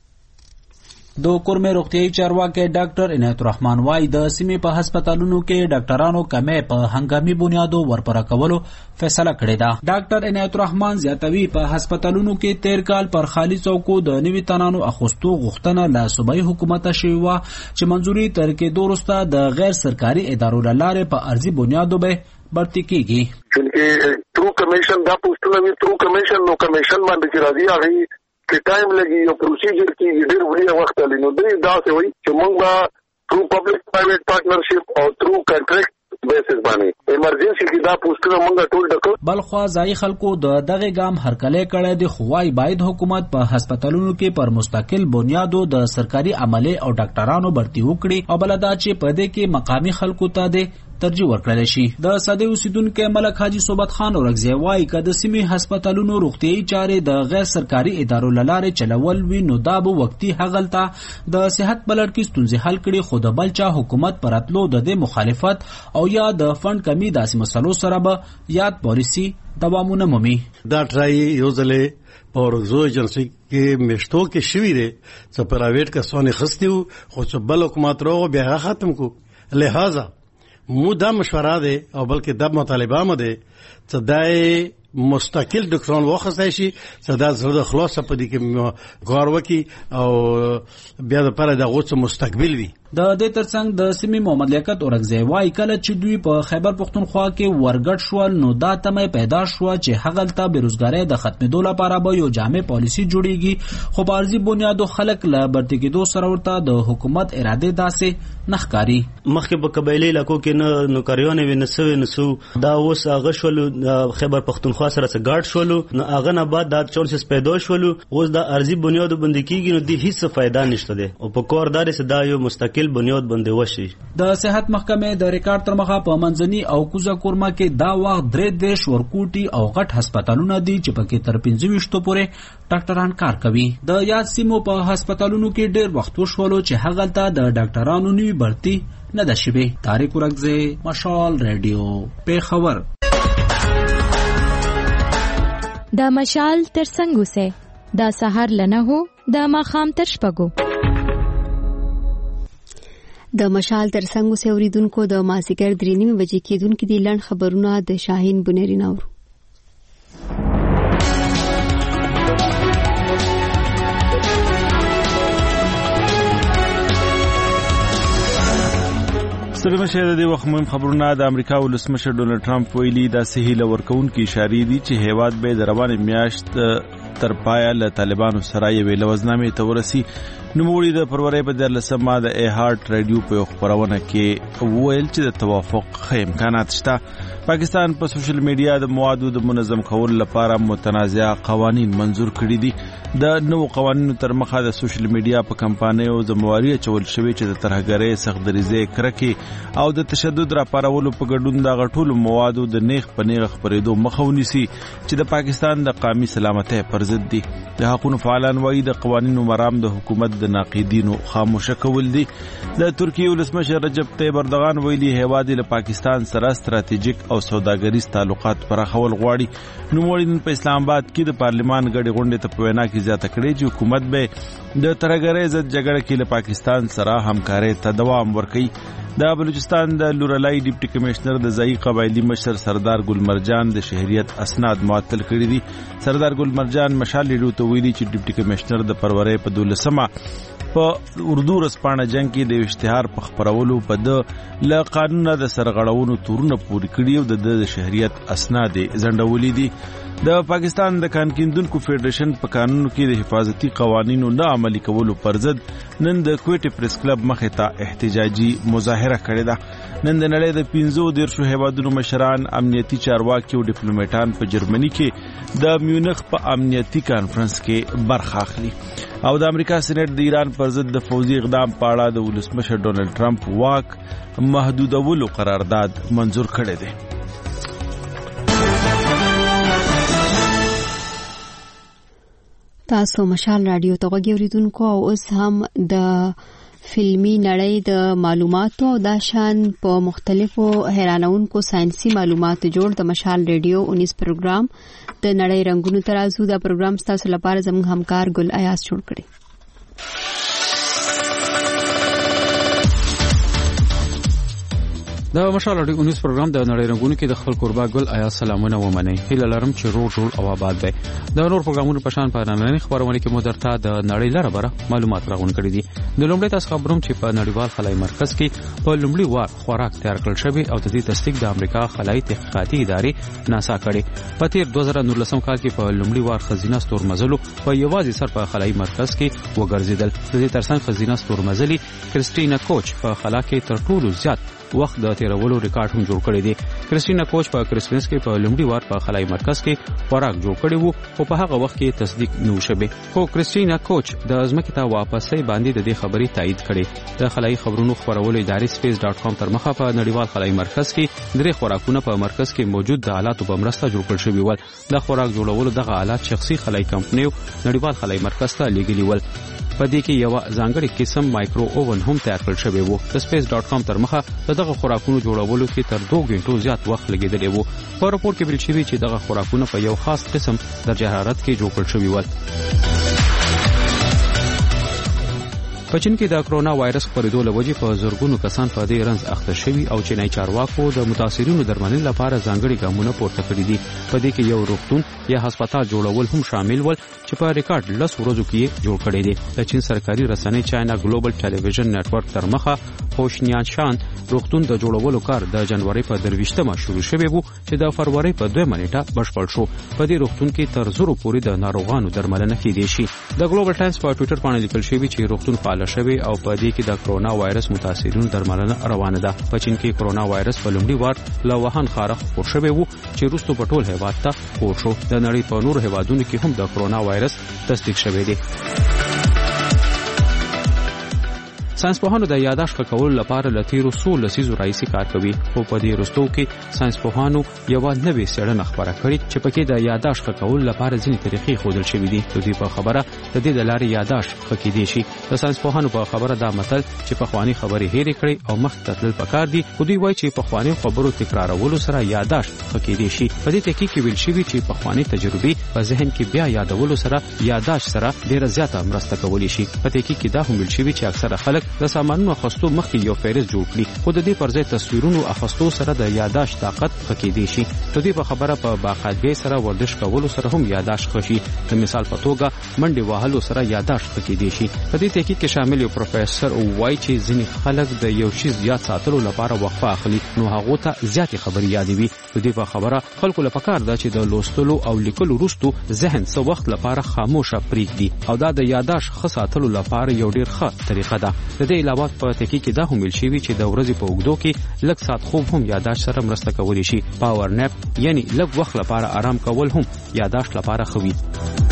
د کورمې روغتیايي چارواکي ډاکټر عنایت الرحمن وايي د سیمې په هسپتالونو کې ډاکټرانو کمې په هنګامي بنیادو ورپره کولو فیصله کړې ده. ډاکټر عنایت الرحمن زیاتوي په هسپتالونو کې تیر کال پر خالي څوکو د نوي تنانو اخوستو غوښتنه له صوبایي حکومت شوې وه چې منځوري تر کېدو وروسته د غیر سرکاري ادارو له لارې په ارضي بنیادو به برتی کېږي.
چونکې ترو کمیشن دا پوسټونه وي ترو کمیشن نو کمیشن باندې چې راځي هغه کې ټایم لګي یو پروسیجر کې ډېر وړي وخت لري. نو دوی دا څه وایي چې موږ به ترو پبلک پرایویټ پارټنرشپ او ترو کنټریکټ بیسس باندې ایمرجنسي کې دا پوسټونه موږ ټول ډکو.
بلخوا ځای خلکو د دغه ګام هرکلی کړی دی خو وايي باید حکومت په هسپتالونو کې پر مستقل بنیادو د سرکاري عملي او ډاکټرانو برتی وکړي او بل دا چې په دې کې مقامي خلکو ته د ترجیح ورکړل شي. د ساده اوسیدونکو ملک حاجی صوبت خان اورګزی وايي چې د سیمې هسپتالونو روغتيایي چارې د غیر سرکاري ادارو لاره چلول وي نو دا به وقتی هغلته د صحت بلټ کې ستونزې حل کړي خو د بلچا حکومت پراتلو د دې مخالفت او یا د فند کمی داسې مسلو سره به یاد پالیسی دوامونه مومي.
دا ټرای یو ځلې په اورګزو ایجنسی کې مشتو کې شوی دی چې پرایویټ کسانې خستیو خو چې بل حکومت راغو بیا ختم کو. لہذا مو دا مشوره ده او بلکې دا مطالبه مده چې دای مستقل ډاکټران واخصای شي چې دا زړه خلاصه په دې کې غور وکي او بیا د پر د غوڅ مستقبل وي.
د دې ترڅنګ د سیمې محمد لیاقت اورګزی وايي کله چې دوی په خیبر پختونخوا کې ورګټ شول نو دا تمه پیدا شو چې هغلته بیروزګاری د ختمېدو لپاره به یو جامع پالیسی جوړیږي خو په ارضي بنیادو خلک له برتی کېدو سره ورته د حکومت اراده داسې نخکاری.
مخکې په قبایلی علاقو کې نه نوکریانې وي نه سوي نه سو دا اوس هغه شول خیبر پختونخوا خوا سره څه ګاډ شولو نو هغه نه بعد دا چانسز پیدا شولو اوس دا ارزي بنیاد باندې کیږي نو د هیڅ فائدہ نشته ده او په کار دار چې دا یو مستقل بنیاد باندې وشي.
د صحت محکمې د ریکارډ تر مخه په منځني او کوزه کورما کې دا وخت 3 ورکوټي او غټ هسپتالونه دي چې پکې تر 25 پورې ډاکټران کار کوي. د یاد سیمو په هسپتالونو کې ډېر وخت وشولو چې هغه ته د ډاکټرانو نوي برتي نه ده شوې. طارق ورکزه، مشال رادیو، پیښور.
د مشال تر څنګ اوسه د سحر لنه هو د ماخام تر شپږو.
د مشال تر څنګ اوسه اوریدونکو د مازیګر 3:30 بجې کېدونکو د لړ خبرونه د شاهین بنيري نور.
ستړي مشه د وخت مهم خبرونه. د امریکا ولسمشر ډونالد ټرمپ ویلي دا سهیله ورکوونکي اشارې دي چې هیواد به د روانې میاشت تر پایه له طالبانو سره یې لوزنامې ته ورسي. نوموړي د فروری په 14مه د ای هارت رادیو په خبرونه کې ویل چې د توافق ښه امکانات شته. پاکستان په سوشل میډیا د موادو د منظم کولو لپاره متنازع قوانین منزور کړي دي. د نوو قوانینو تر مخه د سوشل میډیا په کمپانیو ذمہواری چول شوی چې د ترهګرۍ سختدریزې کرکې او د تشدد راپارولو په ګډون د غټولو موادو د نیغ په نیغ خبرېدو مخه ونیسي چې د پاکستان د قومي سلامتۍ پر ضد دي. د حقوقو فعالان وایي د قوانینو مرام د حکومت د ناقدینو خاموشه کول دي. د ترکیه ولسمشر رجب طیب اردوغان ویلي هیواد له پاکستان سره ستراتیژیک او سوداګریز تعلقات پراخول غواړي. نوموړي په اسلام آباد کې د پارلیمان غړي غونډې ته په وینا کې زیاته کړې چې حکومت به د ترهګرۍ ضد جګړه کې له پاکستان سره همکارۍ ته دوام ورکړي. د بلوچستان د لورلای ډیپټي کمشنر د ځایي قبایلی مشر سردار ګلمرجان د شهریت اسناد معطل کړي دي. سردار ګلمرجان مشال لیډو ته ویلي چې ډیپټي کمشنر د فروری په 12مه په اردو رسپانه جنگ کې د اشتهار په خبرولو په د ل قانون د سرغړونو تورونه پوری کړي او د شهریت اسناد زندولې دي. د پاکستان د کانکیندونکو فدریشن په قانونو کې د حفاظتي قوانینو نه عملي کولو پر ضد نن د کوټي پریس کلب مخې ته احتجاجي مظاهره کړې ده. نن د نړۍ د 15 هیوادونو مشران، امنیتي چارواکي او ډیپلوماټان په جرمني کې د میونخ په امنیتي کانفرنس کې برخه اخلي. او د امریکا سېنات د ایران پر ضد د فوزي اقدام په اړه د ولسمشر ډونالد ټرمپ واک محدودولو قرارداد منزور کړی دی.
تاسو مشال رادیو ته غوږی اوریدونکو او اوس هم د فلمی نړۍ د معلوماتو او د شان په مختلفو حیرانونکو ساينسي معلوماتو جوړ د مشال رادیو 19 پروګرام د نړۍ رنگونو ترازو دا پروګرام تاسو لپاره زموږ همکار ګل ایاز جوړ کړی.
د مشال رادیو 19 پروګرام د نړۍ رنگونو کې د خپل قربا ګل آیا سلامونه ومني. هیله لرم چې روغ جوړ او آباد وي. د نور پروګرامونو په شان په نړۍ خبرونه کې مو درته د نړۍ لپاره بره معلومات راغون کړی دي. د لومړی تاسو خبروم چې په نړیوال خلای مرکز کې په لومړي وار خوراک تیار کړل شوی او د دې تصدیق د امریکا خلای تحقیقاتي ادارې ناسا کړی. په تیر 2019 کال کې په لومړي وار خزینه ستورمزلو په یوازې سر په خلای مرکز کې وګرځیدل. د دې ترڅنګ خزینه ستورمزلي کریسټینا کوچ په خلا کې تر ټولو زیات وخت د تیرولو ریکارډ هم جوړ کړی دی. کریسټینا کوچ په کرسمس کې په لومړي وار په خلای مرکز کې خوراک جوړ کړی وو او په هغه وخت کې تصدیق نه شوه. خو کریسټینا کوچ د ځمکې ته واپسې باندې د دې خبرې تایید کړي. د خلای خبرونو خبرولو ادارې space.com تر مخه په نړیوال خلای مرکز کې درې خوراکونه په مرکز کې موجود د آلاتو په مرسته جوړ کړل شوی ول. د خوراک جوړولو دغه آلات شخصي خلای کمپنیو نړیوال خلای مرکز ته لیږلي ول. په دې کې یو ځانګړی قسم مایکرو اوون هم تیار کړل شوی وو. د space.com تر مخه دغه خوراکونو جوړولو کې تر 2 غنټو زیات وخت لګیدلی وو. په راپور کې ویل شوی چې دغه خوراکونه په یو خاص قسم درجه حرارت کې جوړ کړل شوی ول. په چین کې د کرونا وایرس خپرېدو لوجې په زورګونو کسان په دې رنځ اخته شوي او چینای چارواکو د متاثرینو درملنې لپاره ځانګړي ګامونه پورته کړي دي. په دې کې یو روغتون یا هسپتال جوړول هم شامل ول چې په ریکارډ 10 ورځو کې جوړ کړي دي. د چین سرکاري رسنۍ چاینا ګلوبل ټلویزیون نتورک تر مخه هوشنیانشان روغتون د جوړولو کار د جنوري په 23مه شروع شوی وو چې د فروری په 2 نیټه بشپړ شو. په دې روغتون کې تر 0 پورې د ناروغانو درملنه کېدې شي. د ګلوبل ټایمز په ټوئیټر باندې لیکل شوی چې روغتون فعال شوی او په دې کې د کرونا وایرس متاثرینو درملنه روانه ده. په چین کې کرونا وایرس په لومړي وار له وهان ښار خپور شوی وو چې وروسته په ټول هیواد ته خپور شو. د نړۍ په نورو هیوادونو کې هم د کرونا وایرس تصدیق شوی دی. ساينسپوهانو د یاداشت ښه کولو لپاره له تیرو څو لسیزو راهیسې کار کوي، خو په دې وروستیو کې ساينسپوهانو یوه نوې څېړنه خپره کړې چې پکې د یاداشت ښه کولو لپاره ځینې طریقې ښودل شوي دي. د دوی په خبره د دې د لارې یاداشت ښه کیدی شي. د ساينسپوهانو په خبره دا متل چې پخواني خبرې هېرې کړئ او مخکې ته تلل پکار دي، خو دوی وایي چې پخواني خبرو تکرارولو سره یاداشت ښه کیدی شي. په دې تحقیق کې ویل شوي چې پخواني تجربې په ذهن کې بیا یادولو سره یاداشت سره ډېره زیاته مرسته کولی شي. په تحقیق کې دا هم ویل شوي چې اکثره خلک د سامانونو اخیستو مخکې یو فهرست جوړ کړي، خو د دې پر ځای تصویرونو اخیستو سره د یاداشت طاقت ښه کیدی شي. د دې په خبره په باقاعدګۍ سره ورزش کولو سره هم یاداشت ښه شي. د مثال په توګه منډې وهلو سره یاداشت ښه کیدی شي. په دې تحقیق کې شامل یو پروفیسور وایي چې ځینې خلک د یو شی یاد ساتلو لپاره وقفه اخلي، نو هغه ته زیاتې خبرې یادوي. د دې په خبره خلکو له پکار ده چې د لوستلو او لیکلو وروسته ذهن څه وخت لپاره خاموشه پرېږدي، او دا د یاداشت ښه ساتلو لپاره یو ډېر ښه طریقه ده. د دې علاوه په تحقیق کې دا هم ویل شوي چې د ورځې په اوږدو کې لږ ساعت خوب هم یاداشت سره مرسته کولی شي. پاور نپ یعنی لږ وخت لپاره آرام کول هم یاداشت لپاره ښه وي.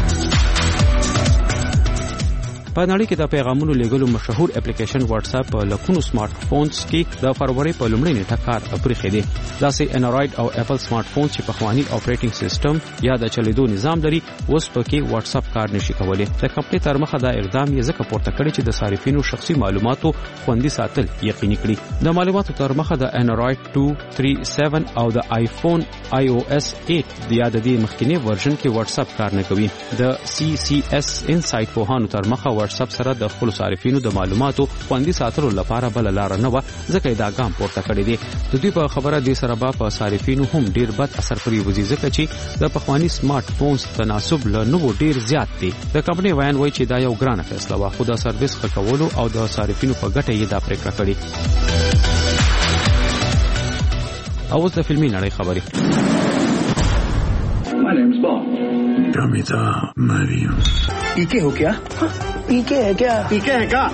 په نړۍ کې د پیغامونو لیږلو مشهور اپلیکیشن واتس اپ په لکونو سمارټ فونز کې د فروری په لومړۍ نیټه کار پرېښی دی. داسې انډراید او اپل سمارټ فونز چې پخواني اپریټینګ سیسټم یا د چلیدو نظام لري اوس پکې واتس اپ کار نشي کولی. د کمپنۍ تر مخه دا اقدام یې ځکه پورته کړی چې د صارفینو شخصي معلوماتو خوندي ساتل یقیني کړي. د معلوماتو تر مخه د انډراید 2.3.7 او د آیفون iOS 8 یا د دې مخکینی ورژن کې واتس اپ کار نه کوي. د CCS انسایټ پوهانو تر مخه واتس اپ سره د خپل صارفینو د معلوماتو خوندي ساتلو لپاره بل لار نه و، ځکه دا ګام پورته کړی دی. د دې په خبره د سره په صارفینو هم ډیر بد اثر پرې وځي، ځکه چې د پخوانی سمارټ فونز تناسب له نو ډیر زیات دی. د کمپنۍ وایي چې دا یو ګرانه فیصله و، خو د سرویس ښه کولو او د صارفینو په ګټه یې دا پریکړه کړې. اوس د فلمي نړۍ خبرې.
My name's Bob. Gamita Marius. पीके हो क्या? पीके है क्या? पीके है क्या?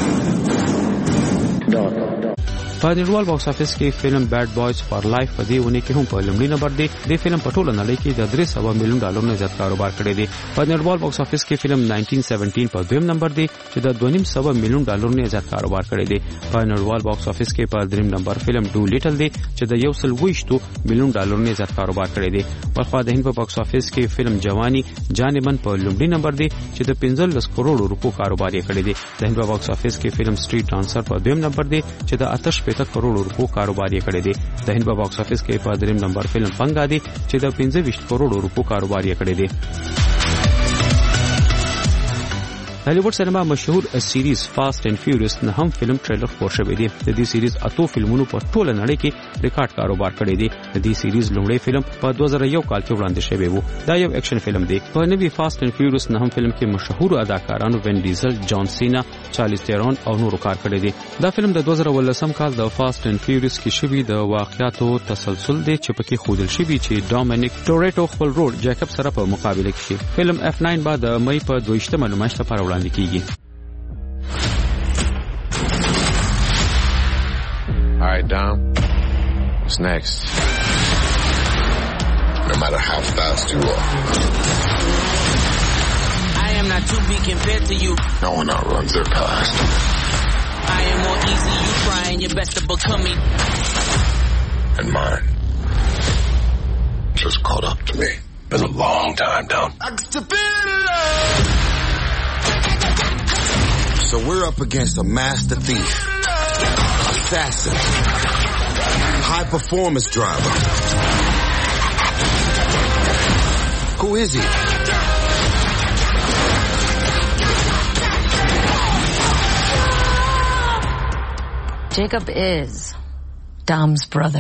په نړیوال باکس افیس کې فلم بیډ بوایز فار لایف په دې ونه کې هم په لومړي نمبر دی. د فلم په ټوله نړۍ کې د 300 میلیون ډالر نه زیات کاروبار کړی دی. په نړیوال باکس افیس کې فلم 1917 په دویم نمبر دی چې د 2.5 میلیون ډالر نه زیات کاروبار کړی دی. په نړیوال باکس افیس کې په دریم نمبر فلم ډو لیټل دی چې د 120 میلیون ډالر نه زیات کاروبار کړی دی. په خوا د هند په باکس افیس کې فلم جوانی جانمن په لومړي نمبر دی چې د 15 کروڑ روپو کاروبار یې کړی دی. د هند په باکس افیس کې فلم سټریټ ډانسر په دویم نمبر دی چې د 58 کروڑ روپو کاروبار یې کړی دی. د هند په باکس افیس کې په دریم نمبر فلم پنګا دی چې د 25 کروڑ روپو کاروبار یې کړی دی. هالیوډ سینما مشهور سیریز فاست اینڈ فیوریس نه هم فلم ټریلر خپور شوی دی. د دې سیریز 8 فلمونو په ټوله نړۍ کې ریکارډ کاروبار کړی دی. د دې سیریز لومړی فلم په 2001 کال کې وړاندې شوی وو. دا یو اکشن فلم دی. په نوی فاست اینڈ فیوریس نه هم فلم کې مشهور اداکارانو وین ډیزل، جان سینا، چارلیز تیرون او نورو کار کړی دی. دا فلم د 2018 کال د فاست اینڈ فیوریس کې شوی د واقعیاتو تسلسل دی چې پکې ښودل شوی چې ډومینیک ټوریټو خپل رول جیکب سره په مقابله کې شي. فلم F9 بعد د مې په 22 نمایش لپاره وړاندې کیږي.
All right, Dom. What's next? No matter how fast you are,
I am not to be compared to you.
no one outruns their past.
I am more easy, you trying your best to become me.
And mine just caught up to me. Been a long time, Dom.
So we're up against a master thief, assassin, high performance driver. Who is he?
Jacob is Dom's brother.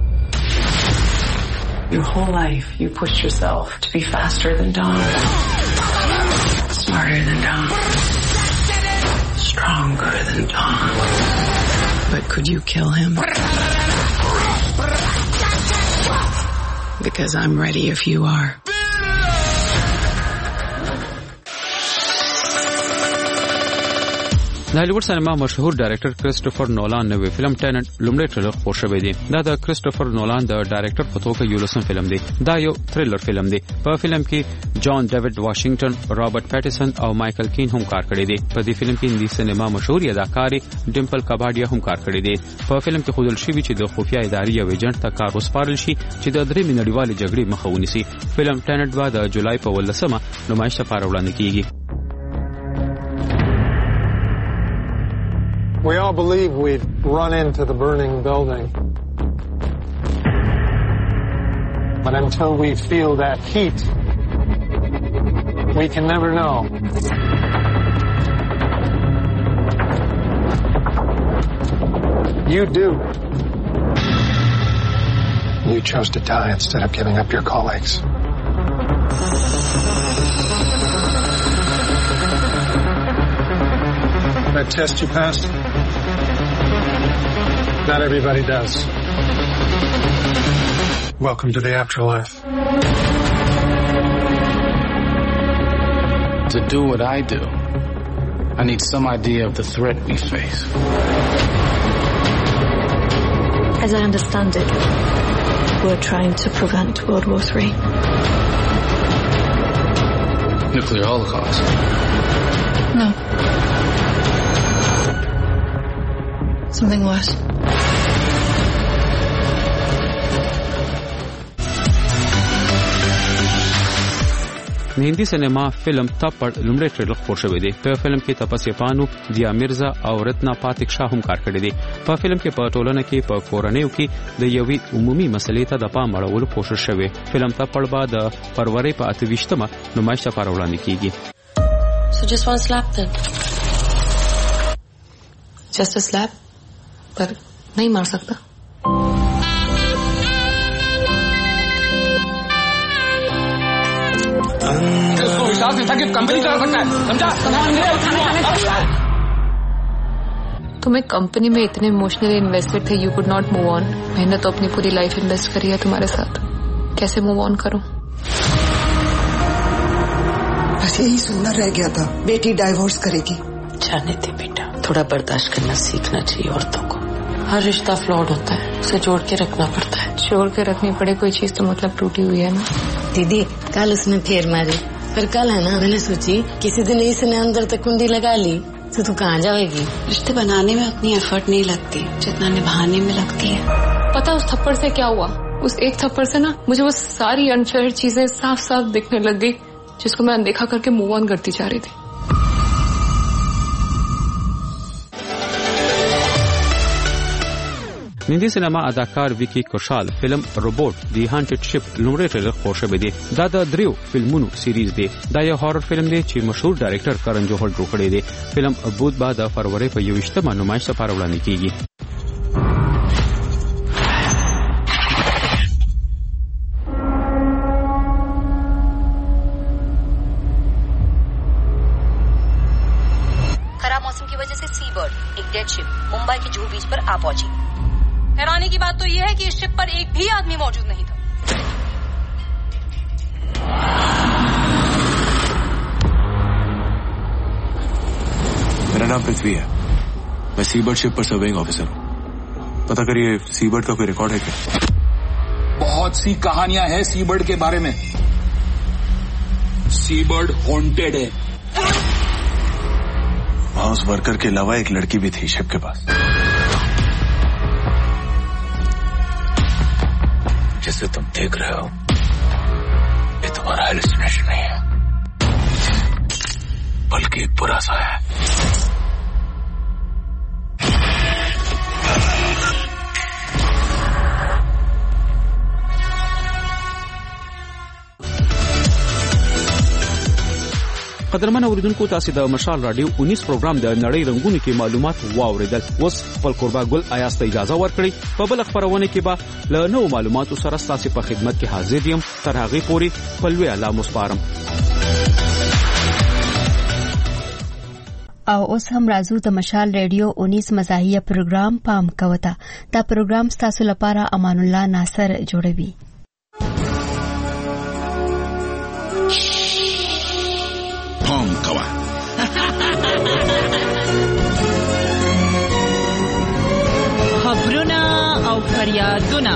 Your whole life, you pushed yourself to be faster than Dom, smarter than Dom, stronger than Dom. But could you kill him? Because I'm ready if you are.
د هالیوډ سینما مشهور ډایرکټر کریسټوفر نولان نوې فلم ټینټ لومړی ټریلر خپور شوی دی. دا د کریسټوفر نولان د ډایرکټر په توګه یو لسم فلم دی. دا یو تھرلر فلم دی. په فلم کې جان ډیوډ واشنگټن، رابرټ پیټرسن او مایکل کین هم کار کړی دی. په دې فلم کې هندي سینما مشهور اداکار ډیمپل کباډیا هم کار کړی دی. په فلم کې ښودل شوی چې د خفیه ادارې یو ایجنټ ته کار وسپارل شي چې د درېمې نړیوالې جګړې مخه ونیسي. فلم ټینټ به د جولای په 18مه نمایش لپاره وړاندې کیږي.
We all believe we'd run into the burning building. But until we feel that heat, we can never know. You do. You chose to die instead of giving up your colleagues. That test you passed? Not everybody does. Welcome to the afterlife.
To do what I do, I need some idea of the threat we face.
As I understand it, we're trying to prevent World War III.
Nuclear holocaust?
No. Something worse.
د هندي سینما فلم تپړ لومړی ټریلر خپور شوی دی. په فلم کې تپسیا پانو، دیا مرزا او رتنا پاتک شاه هم کار کړی دی. په فلم کې په ټولنه کې په کورنیو کې د یوې عمومي مسلې ته د پام اړولو کوشش شوی. فلم تپړ به د فروری په 28مه نمایش لپاره وړاندې کیږي.
So just one slap then. Just a slap, पर नहीं मार सकता.
इसको विश्वास नहीं था कि कंपनी चला सकता है, समझा?
तुम एक कंपनी में इतने इमोशनली इन्वेस्टेड थे, you could not move on. मैंने तो अपनी पूरी लाइफ इन्वेस्ट करी है तुम्हारे साथ, कैसे मूव ऑन करूं?
बस यही सुनना रह गया था, बेटी डाइवोर्स करेगी.
जाने दे बेटा, थोड़ा बर्दाश्त करना सीखना चाहिए औरतों को. हर रिश्ता फ्लॉड होता है, उसे जोड़ के रखना पड़ता है.
जोड़ के रखनी पड़े कोई चीज तो मतलब टूटी हुई है ना.
दीदी कल उसने फेर मारी, पर कल है ना मैंने सोची किसी दिन इसने अंदर तक कुंडी लगा ली तो तू कहाँ जाएगी.
रिश्ते बनाने में उतनी एफर्ट नहीं लगती जितना निभाने में लगती है.
पता उस थप्पड़ से क्या हुआ? उस एक थप्पड़ से ना मुझे वो सारी अनचाही चीजें साफ साफ दिखने लग गई जिसको मैं अनदेखा करके मूव ऑन करती जा रही थी.
هندي سینما اداکار ویکی کوشال فلم روبوټ دی هانټډ شپ لومړی ټریلر خپور شوی دی. دا د دریو فلمونو سیریز دی. دا یو هارر فلم دی چې مشهور ډایرکټر کرن جوهر جوړ کړی دی. فلم بود بعد د فروری په 28مه نمایش لپاره وړاندې کیږي.
खराब मौसम की वजह से सी बर्ड एक डेड शिप मुंबई के जुहू बीच पर आ पहुंची. हैरानी की बात तो यह है कि इस शिप पर एक भी आदमी मौजूद नहीं था.
मेरा नाम पृथ्वी है, मैं सीबर्ड शिप पर सर्वेइंग ऑफिसर हूँ. पता करिए सीबर्ड का कोई रिकॉर्ड है क्या?
बहुत सी कहानियां हैं सीबर्ड के बारे में. सीबर्ड हॉन्टेड है.
वहां उस वर्कर के अलावा एक लड़की भी थी शिप के पास. जैसे तुम देख रहे हो ये तुम्हारा हेलुसिनेशन नहीं है, बल्कि एक बुरा सा है.
قدرمن اوریدونکو تاسو د مشال رادیو 19 پروګرام د نړۍ رنگونو کې معلومات واوریدل. اوس خپل قربا ګل آیاس ته اجازه ورکړئ. په بل خبرونه کې به له نوو معلوماتو سره تاسو په خدمت کې حاضر یم. تر هغه پورې خپل وی الله مسپارم.
او اوس هم راځو د مشال رادیو 19 مزاحیه پروګرام پام کوته. دا پروګرام تاسو لپاره امان الله ناصر جوړوي.
پام کوه
فریادونه.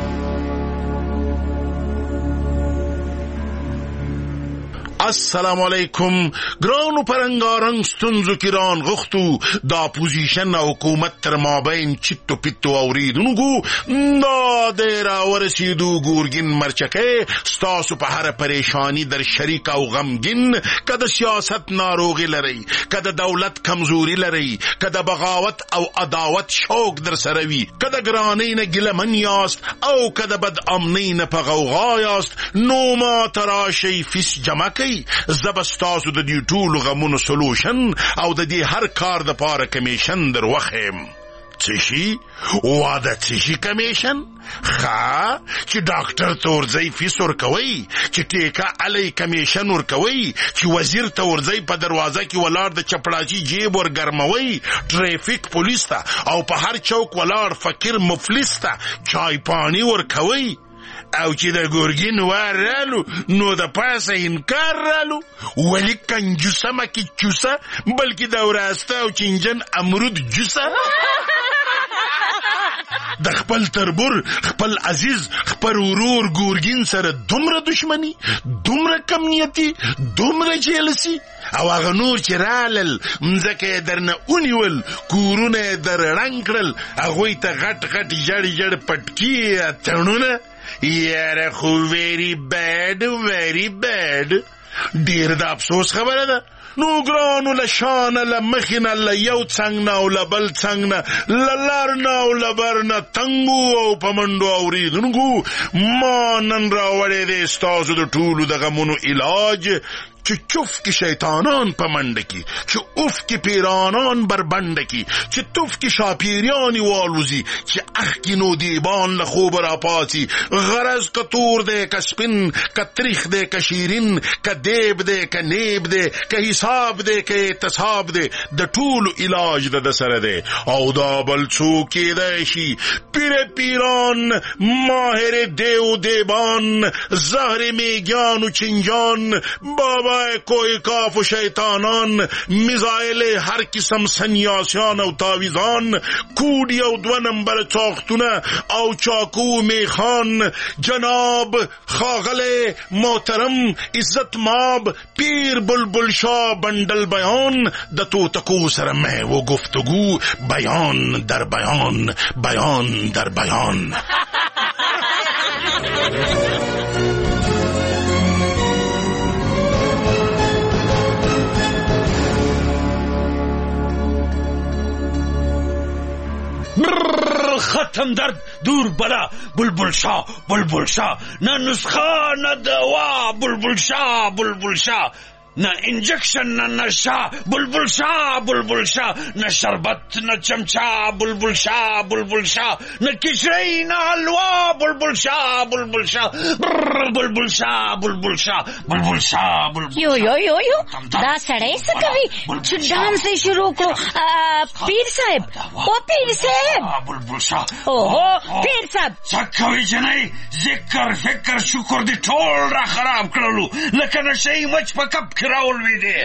السلام علیکم. ګرانو پرنګارنګ ستونزو کې ران غختو د اپوزیشن او حکومت تر مابین چټو پیټو اوریدونکو دا د راورسېدو ګورګین مرچکه ستاسو په هر پریشانی در شریک او غمگین، کده سیاست ناروغي لري، کده دولت کمزوري لري، کده بغاوت او عداوت شوق در سره وي، کده ګرانی نه ګلمن یاست او کده بد امنی نه په غوغا یاست، نو ما تراشی فیس جمع کوي. زبستاسو د دې ټولو غمونو سولوشن او د دې هر کار د پاره کمیشن در وخیم. چشی؟ واده چشی کمیشن؟ خواه چې ډاکټر ته ورځي فیس ورکوي، چې ټیکه علی کمیشن ورکوي، چې وزیر ته ورځي په دروازه کې ولاړ د چپړاچي جیب ورګرموي، ټریفیک پولیس ته او په هر چوک ولاړ فقیر مفلس ته چای پانی ورکوي، او چې د ګورګین وار رالو نو د پاسه انکار رالو. ولی کنجوسه مکی چوسه بلکې د وراسته او چنجن امرود جوسه. د خپل تربور خپل عزیز خپل ورور ګورګین سره دومره دشمنی، دومره کمنیتی، دومره جیلسی، او هغه نور چې رالل مځکه درنه اونیول، کورونه در رنګ کړل، هغوی ته غټ غټ جړ جړ پټکی تړونه. یاره خو ویری بیډ ویری بیډ. ډیر د افسوس خبره ده. نو ګرانو لشانه لمخینه لیو څنګ نه او لبل څنګ نه للار نه او لبر نه تنګو او پمنډو اوریدونکو ما نن راوړی دی ستاسو د ټولو د غمونو علاج، چې چوف کی شیطانان پمنډ کی، چې اوف کی پیرانان بربند کی، چې توف کی شاپیریانی والوزی، چې اخ کی نو دیبان لخوب را پاسی. غرض که تور ده که سپین، که تریخ ده که شیرین، که دیب ده که نیب ده، که حساب ده که اعتصاب ده، د ټولو علاج ده سره ده. او دا بل څوک ده شي پیر پیران، ماهر دیو دیبان، زهر میگان و چنجان، بابا کوئی کاف و شیطانان، میزایل هر قسم سنیاسیان او تاویزان، کوډی او دو نمبر چاختونه او چاکو میخان، جناب خاغل محترم عزت ماب پیر بلبل شاه بندل بیان، د توتکو سره مه و گفتگو، بیان در بیان، بیان در بیان.
ختم درد دور بلا بلبل شاه، بلبل شاه، نه نسخه نه دوا، بلبل شاه، بلبل شاه، نه انجکشن نه نشا، بلبل شاه، بلبل شاه، نه شربت نه چمچا، بلبل شاه، بلبل شاه، نه کشری نه حلوا، بلبل شاه، بلبل شاه، بلبل شاه، بلبل شاه، بلبل شاه، بلبل.
یو یو یو یو دا سړی څه کوي چې ډانس یې شروع کړو؟ پیر صاحب، او پیر صاحب،
بلبل شاه،
اوهو پیر صاحب
څه کوي جنۍ؟ ذکر فکر شکر دې ټول را خراب کړلو، لکه نشی مچ په کپ کې راولوي دی.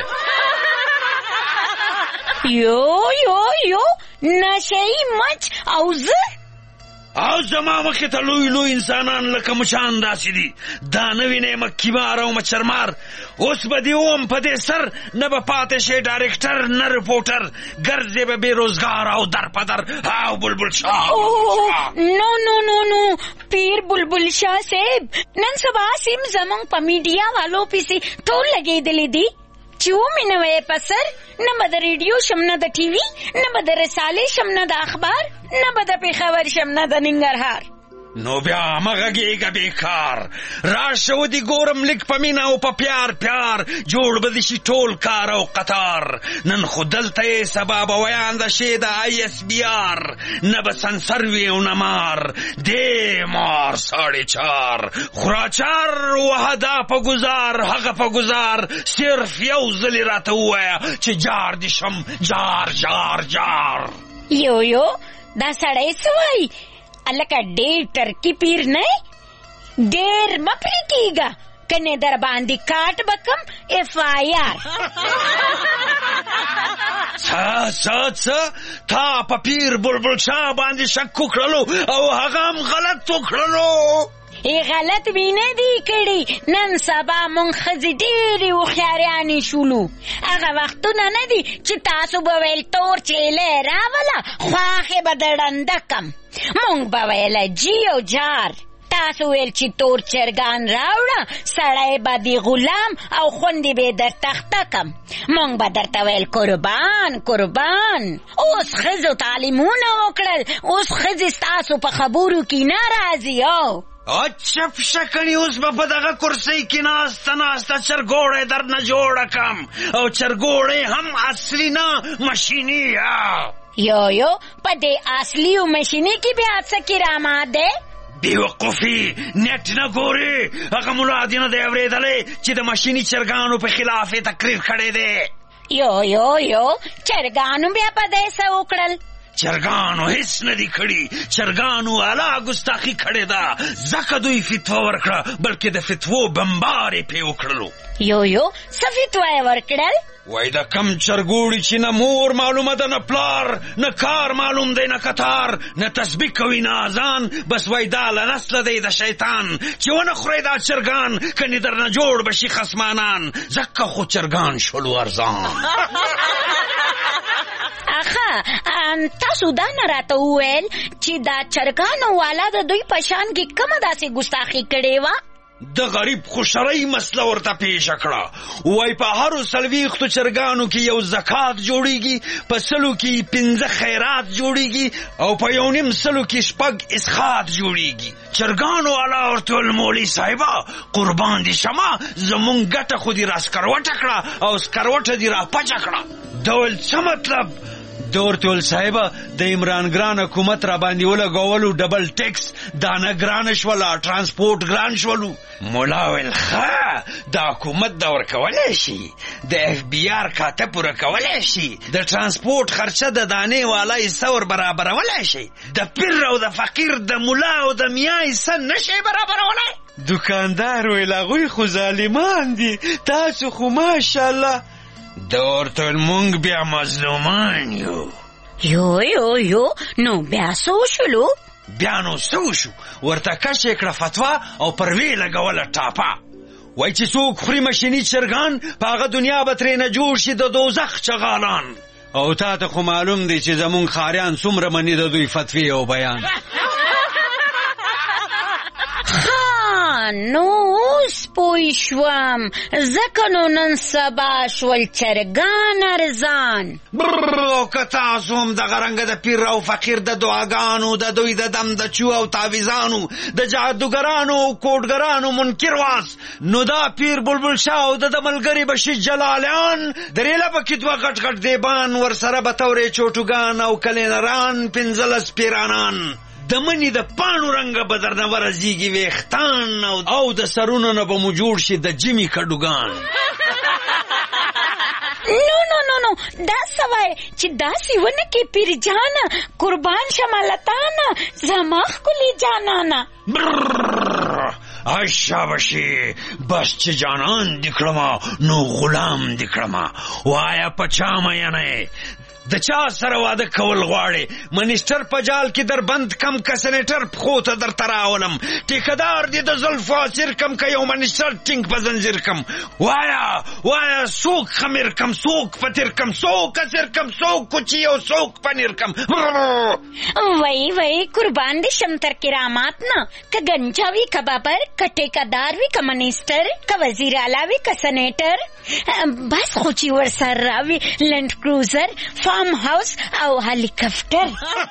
یو یو یو نشی مچ او زه
او زما مخې ته لوی لوی انسانان لکه مچان داسې دي، دا نه وینې مکیمار او مچرمار. اوس به دې وم په دې سر نه به پاتې شي ډایرکټر نه رپورټر، ګرځې به بېروزګار او در په در. او بلبل شاه،
نو نو نو نو پیر بلبل شاه صاحب، نن سبا سیم زمونږ په میډیا والو پسې ټول لګېدلې دي چې ومې نه وی په سر، نه به د ریډیو شم، نه د ټي وي، نه به د رسالې شم، نه د اخبار، نه به د پېښور شم، نه د ننګرهار.
نو بیا مغږېږه بیکار، راشه ودې ګورم لږ په مینه او په پیار پیار، جوړ به دې شي ټول کار او قطار. نن خو دلته یې سبا به ویانده شي د ISBR، نه به سنسر وي او نه مار، دې مار 4.5 خوراچار وهدا په ګزار، هغه په ګزار صرف یو ځلې راته ووایه چې جار دې شم، جار جار جار.
یو یو دا سړی څه وایي؟ الکه ډېر ټرکی پیر نه، ډېر مه پرې کېږه، کنې در باندې کاټ بکم FIR.
تا په پیر بلبل شاه باندې شک وکړلو او هغه هم غلط وکړلو.
غلط مې نه دی کړي. نن سبا مونږ ښځې ډېرې هوښیارانې شولو. هغه وختونه نه دي چې تاسو به ویل تور چیلی راوله خواښې به د ړنده کم. مونږ به ویله جی او جار. تاسو ویل چې تور چرګان راوړه سړی به دی غلام او خوندې به در تخته کم. مونږ به درته ویل قربان قربان. اوس ښځو تعلیمونه وکړل، اوس ښځې ستاسو په خبرو کې نه راځي.
چپ شکنی اوس به په دغه کرسۍ کې ناسته چرګوړی در نه جوړه کم او چرګوړی هم اصلي نه مشیني.
یو په دې اصلي او مشیني کې بیا څه کرامات دی؟
بیوقوفي نیټ نه ګوري. هغه ملا دې نه دی اورېدلی چې د مشیني چرګانو په خلاف یې تقریر کړی دی.
یو چرګانو بیا په دې څه وکړل؟
چرګانو هیڅ نه دي کړي. چرګانو اعلی ګستاخي کړې ده، ځکه دوی فتوا ورکړه، بلکې د فتوو بمبار یې پې وکړلو.
یو څه فتوا یې ورکړل؟
وای د کم چرګوړي چې نه مور معلومه ده نه پلار، نه کار معلوم دی نه کتار، نه تسبیح کوي نه اذان، بس وای دا له نسله دی د شیطان چې ونه خورئ دا چرګان کنې در نه جوړ بشي خصمانان، ځکه خو چرګان شولو ارزان.
تاسو دا نه راته وویل چې دا چرګانو والا د دوی په شان کې کومه داسې ګستاخي کړې وه؟
د غریب خوشرۍ مسله ورته پیښه کړه. وای په هرو 40 چرګانو کې یو زکات جوړیږي، په 100 کې 15 خیرات جوړیږي او په 1.5 کې 6 اسخات جوړیږي. چرګانو والا ورته ویل مولوي صاحبه قربان دي شمه زمونږ ګټه خو دې را سکروټه کړه او سکروټه دې را پچه کړه. ډول څه مطلب؟ د ورته ویل صاحبه د عمران ګران حکومت را باندې ولګولو ډبل ټیکس، دانه ګرانه شوله، ټرانسپورټ ګران شولو. مولا ویل ښه د حکومت د ورکولی شي، د FBI کاته پوره کولی شي، د ټرانسپورټ خرچه د دانې والا حصه ور برابرولی شي، د پیر او د فقیر د ملا او د میا حصه نشي برابرولی. دکاندار ویل هغوی خو ظالمان دي، تاسو خو ماشاءالله. د ورته ویل مونږ بیا مظلومان یو.
نو بیا څه وشولو؟
بیا نو څه وشو؟ ورته کش یې کړه فتوا او پر وی لګوله ټاپه. وای چې څوک خوري مشیني چرګان په هغه دنیا به ترېنه جوړ شي د دوزخ چغالان. او تا ته خو معلوم دی چې زمونږ خاریان څومره مني د دوی فتوی او بیان.
نو اوس پوه شوم، ځکه نو نن سبا شول چرګان ارزان.
او که تاسو هم دغه رنګه د پیر او فقیر د دعاګانو، د دوی د دم د چو او تعویزانو، د جادوګرانو او کوډګرانو منکر واس، نو دا پیر بلبل شاه او د ملګري بشیر جلالیان درېله پکې 2 غټ غټ دیبان، ورسره به تورې چوټوګان او کلینران 15 پیرانان. د منی د پانو رنګه به درنه ورځېږي ویښتان او د سرونو نه به مو جوړ شي د جمي کډوګان.
نو دا سوای چې داسې ونه کې پیر جانه قربان شمالتانه زما ښکلې جانانه.
شابشي بس چې جانان دې کړمه نو غلام دې کړمه. وایا په چا مینه د چا سره واده کول غواړي؟ منیسټر په جال کې در بند کم که سنیټر پښو ته درته راولم، ټیکهدار دې د زلفو اسیر کم که یو منیسټر ټینګ په زنځیر کم. وایا څوک خمیر کم، څوک پتیر کم، څوک اسیر کم، څوک کوچي او څوک پنیر کم.
وای قربان دې شم تر کرامات نه، که گنجا وي که بابر، که ټیکهدار وي که منیسټر، که وزیر اعلی وي که سنیټر، بس خو چې ورسره راوي لینډ کروزر، فارم هاوس او هلیکاپټر.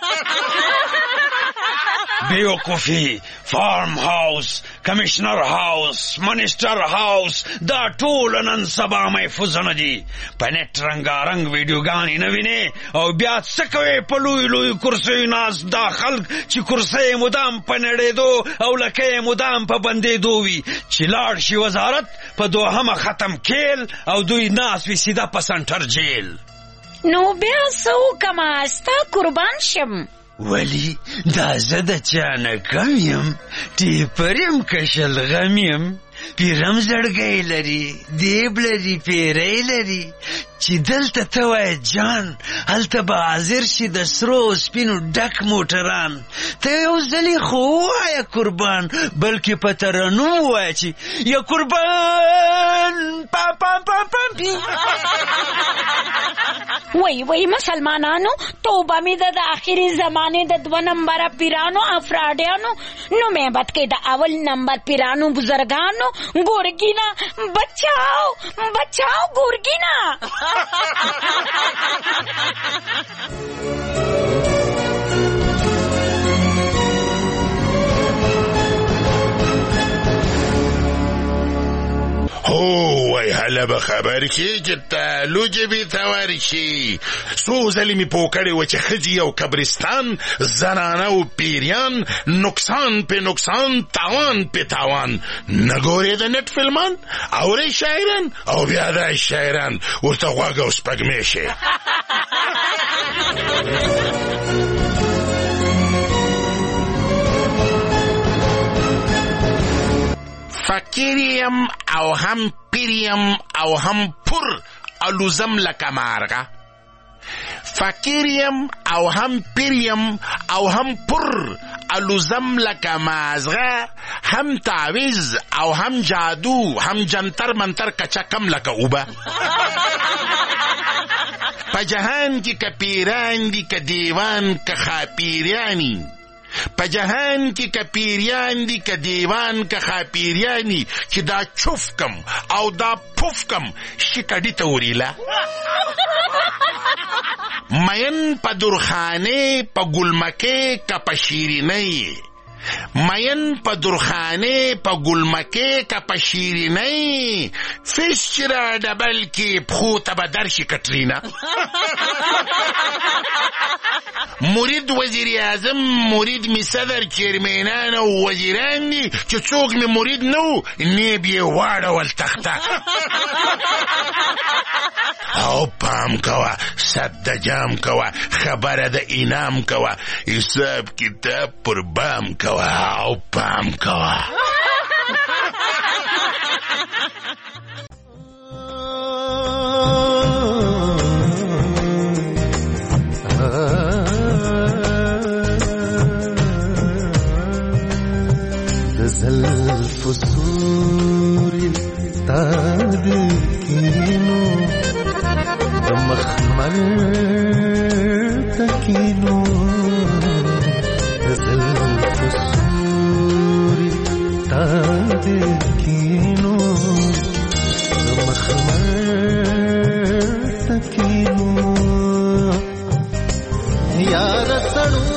بیوقوفي، فارم هاوس، کمشنر هاوس، منیسټر هاوس، دا ټول نن سبا محفوظ دي. په نت رنګارنګ ویډیوګانې نه وینې او بیا څه کوې په لوی کرسیو ناست دا خلک چې کرسۍ مدام په نړېدو او لکۍ مدام په بندېدو وي، چې لاړ شي وزارت په 2 ختم کیل او دوی ناست وي سیده په سنټر جیل.
نو بیا څه وکمه ستا قربان شم؟
ولی دا زه د چا نه کم یم، ټیپر یم که شلغم یم، پیرم زړګی لري، دیب لري، پیری لري، چې دلته ته وای جان هلته به حاضر شي د سرو سپینو ډک موټران ته یو ځلې خو ووایه قربان بلکې په ترنم ووایه چې یا قربان پام پام پام پام
وای مسلمانانو توبه مې د آخري زمانې د 2 نمبره پیرانو افراډیانو نو مې بد کې د اول نمبر پیرانو بزرگانو ګورګینا بچاو بچاو ګورګینا
وای هله به خبر کې چې تالو جبې ته ورشي څو ځلې مې پوه کړې وه چې ښځې او قبرستان زنانه او پیریان نقصان په نقصان تاوان په تاوان نه ګورې د نټ فلمان اورې شاعران او بیا دا شاعران ورته غوږ او سپږمې شي فقیریم او هم پیریم او هم پر الوزم لکه مارغه فقیریم او هم پیریم او هم پر الوزم لکه مازغه هم تعویز او هم جادو هم جنتر منتر کچکم لکه اوبه په جهان کې که پیران دي که دیوان که خاپیریانی په جهان کې که پیریان دي که دیوان که خاپیریانی چې دا چوف کم او دا پوف کم شکړی ته وریلا مین په درخانه په ګلمکه که په شیرینی مین په درخانه په ګلمکه که په شیرینی فیس چې را ډبل کې پخو ته به درشي کټرینا مرید وزیر اعظم مرید می صدر چیرمنان او وزیران دي چې څوک می مرید نو نیب یې واړول تخته او پام کوه صد جام کوه خبره د انعام کوه حساب کتاب پر بام کوه او پام کوه
زلف سوری تاد کینو دمخمر تکینو زلف سوری تاد کینو دمخمر تکینو یار تړو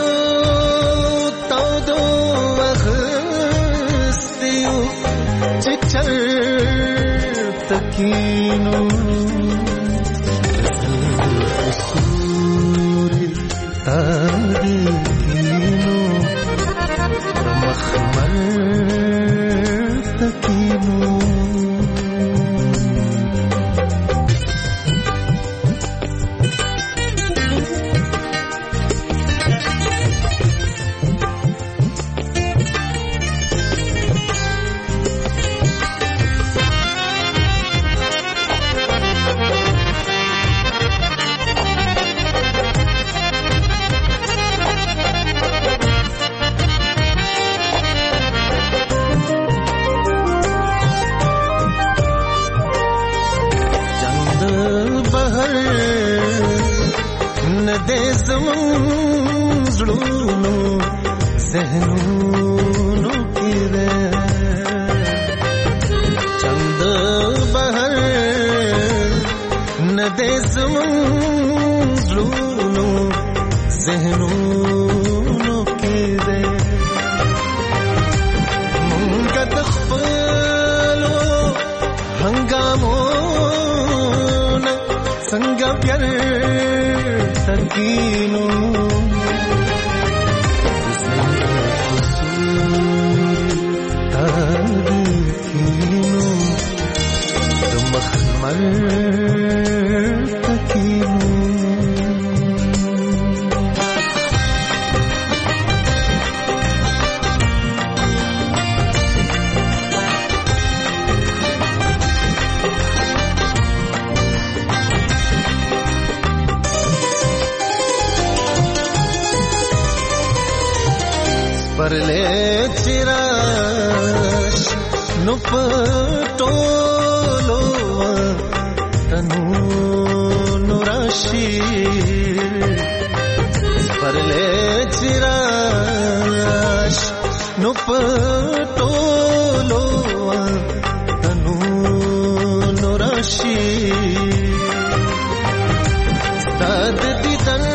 تکینو سوری تکینو مخمر تکینو परले चिराश नुपटोलो तनु नुराशी परले चिराश नुपटोलो तनु नुराशी दद दिदन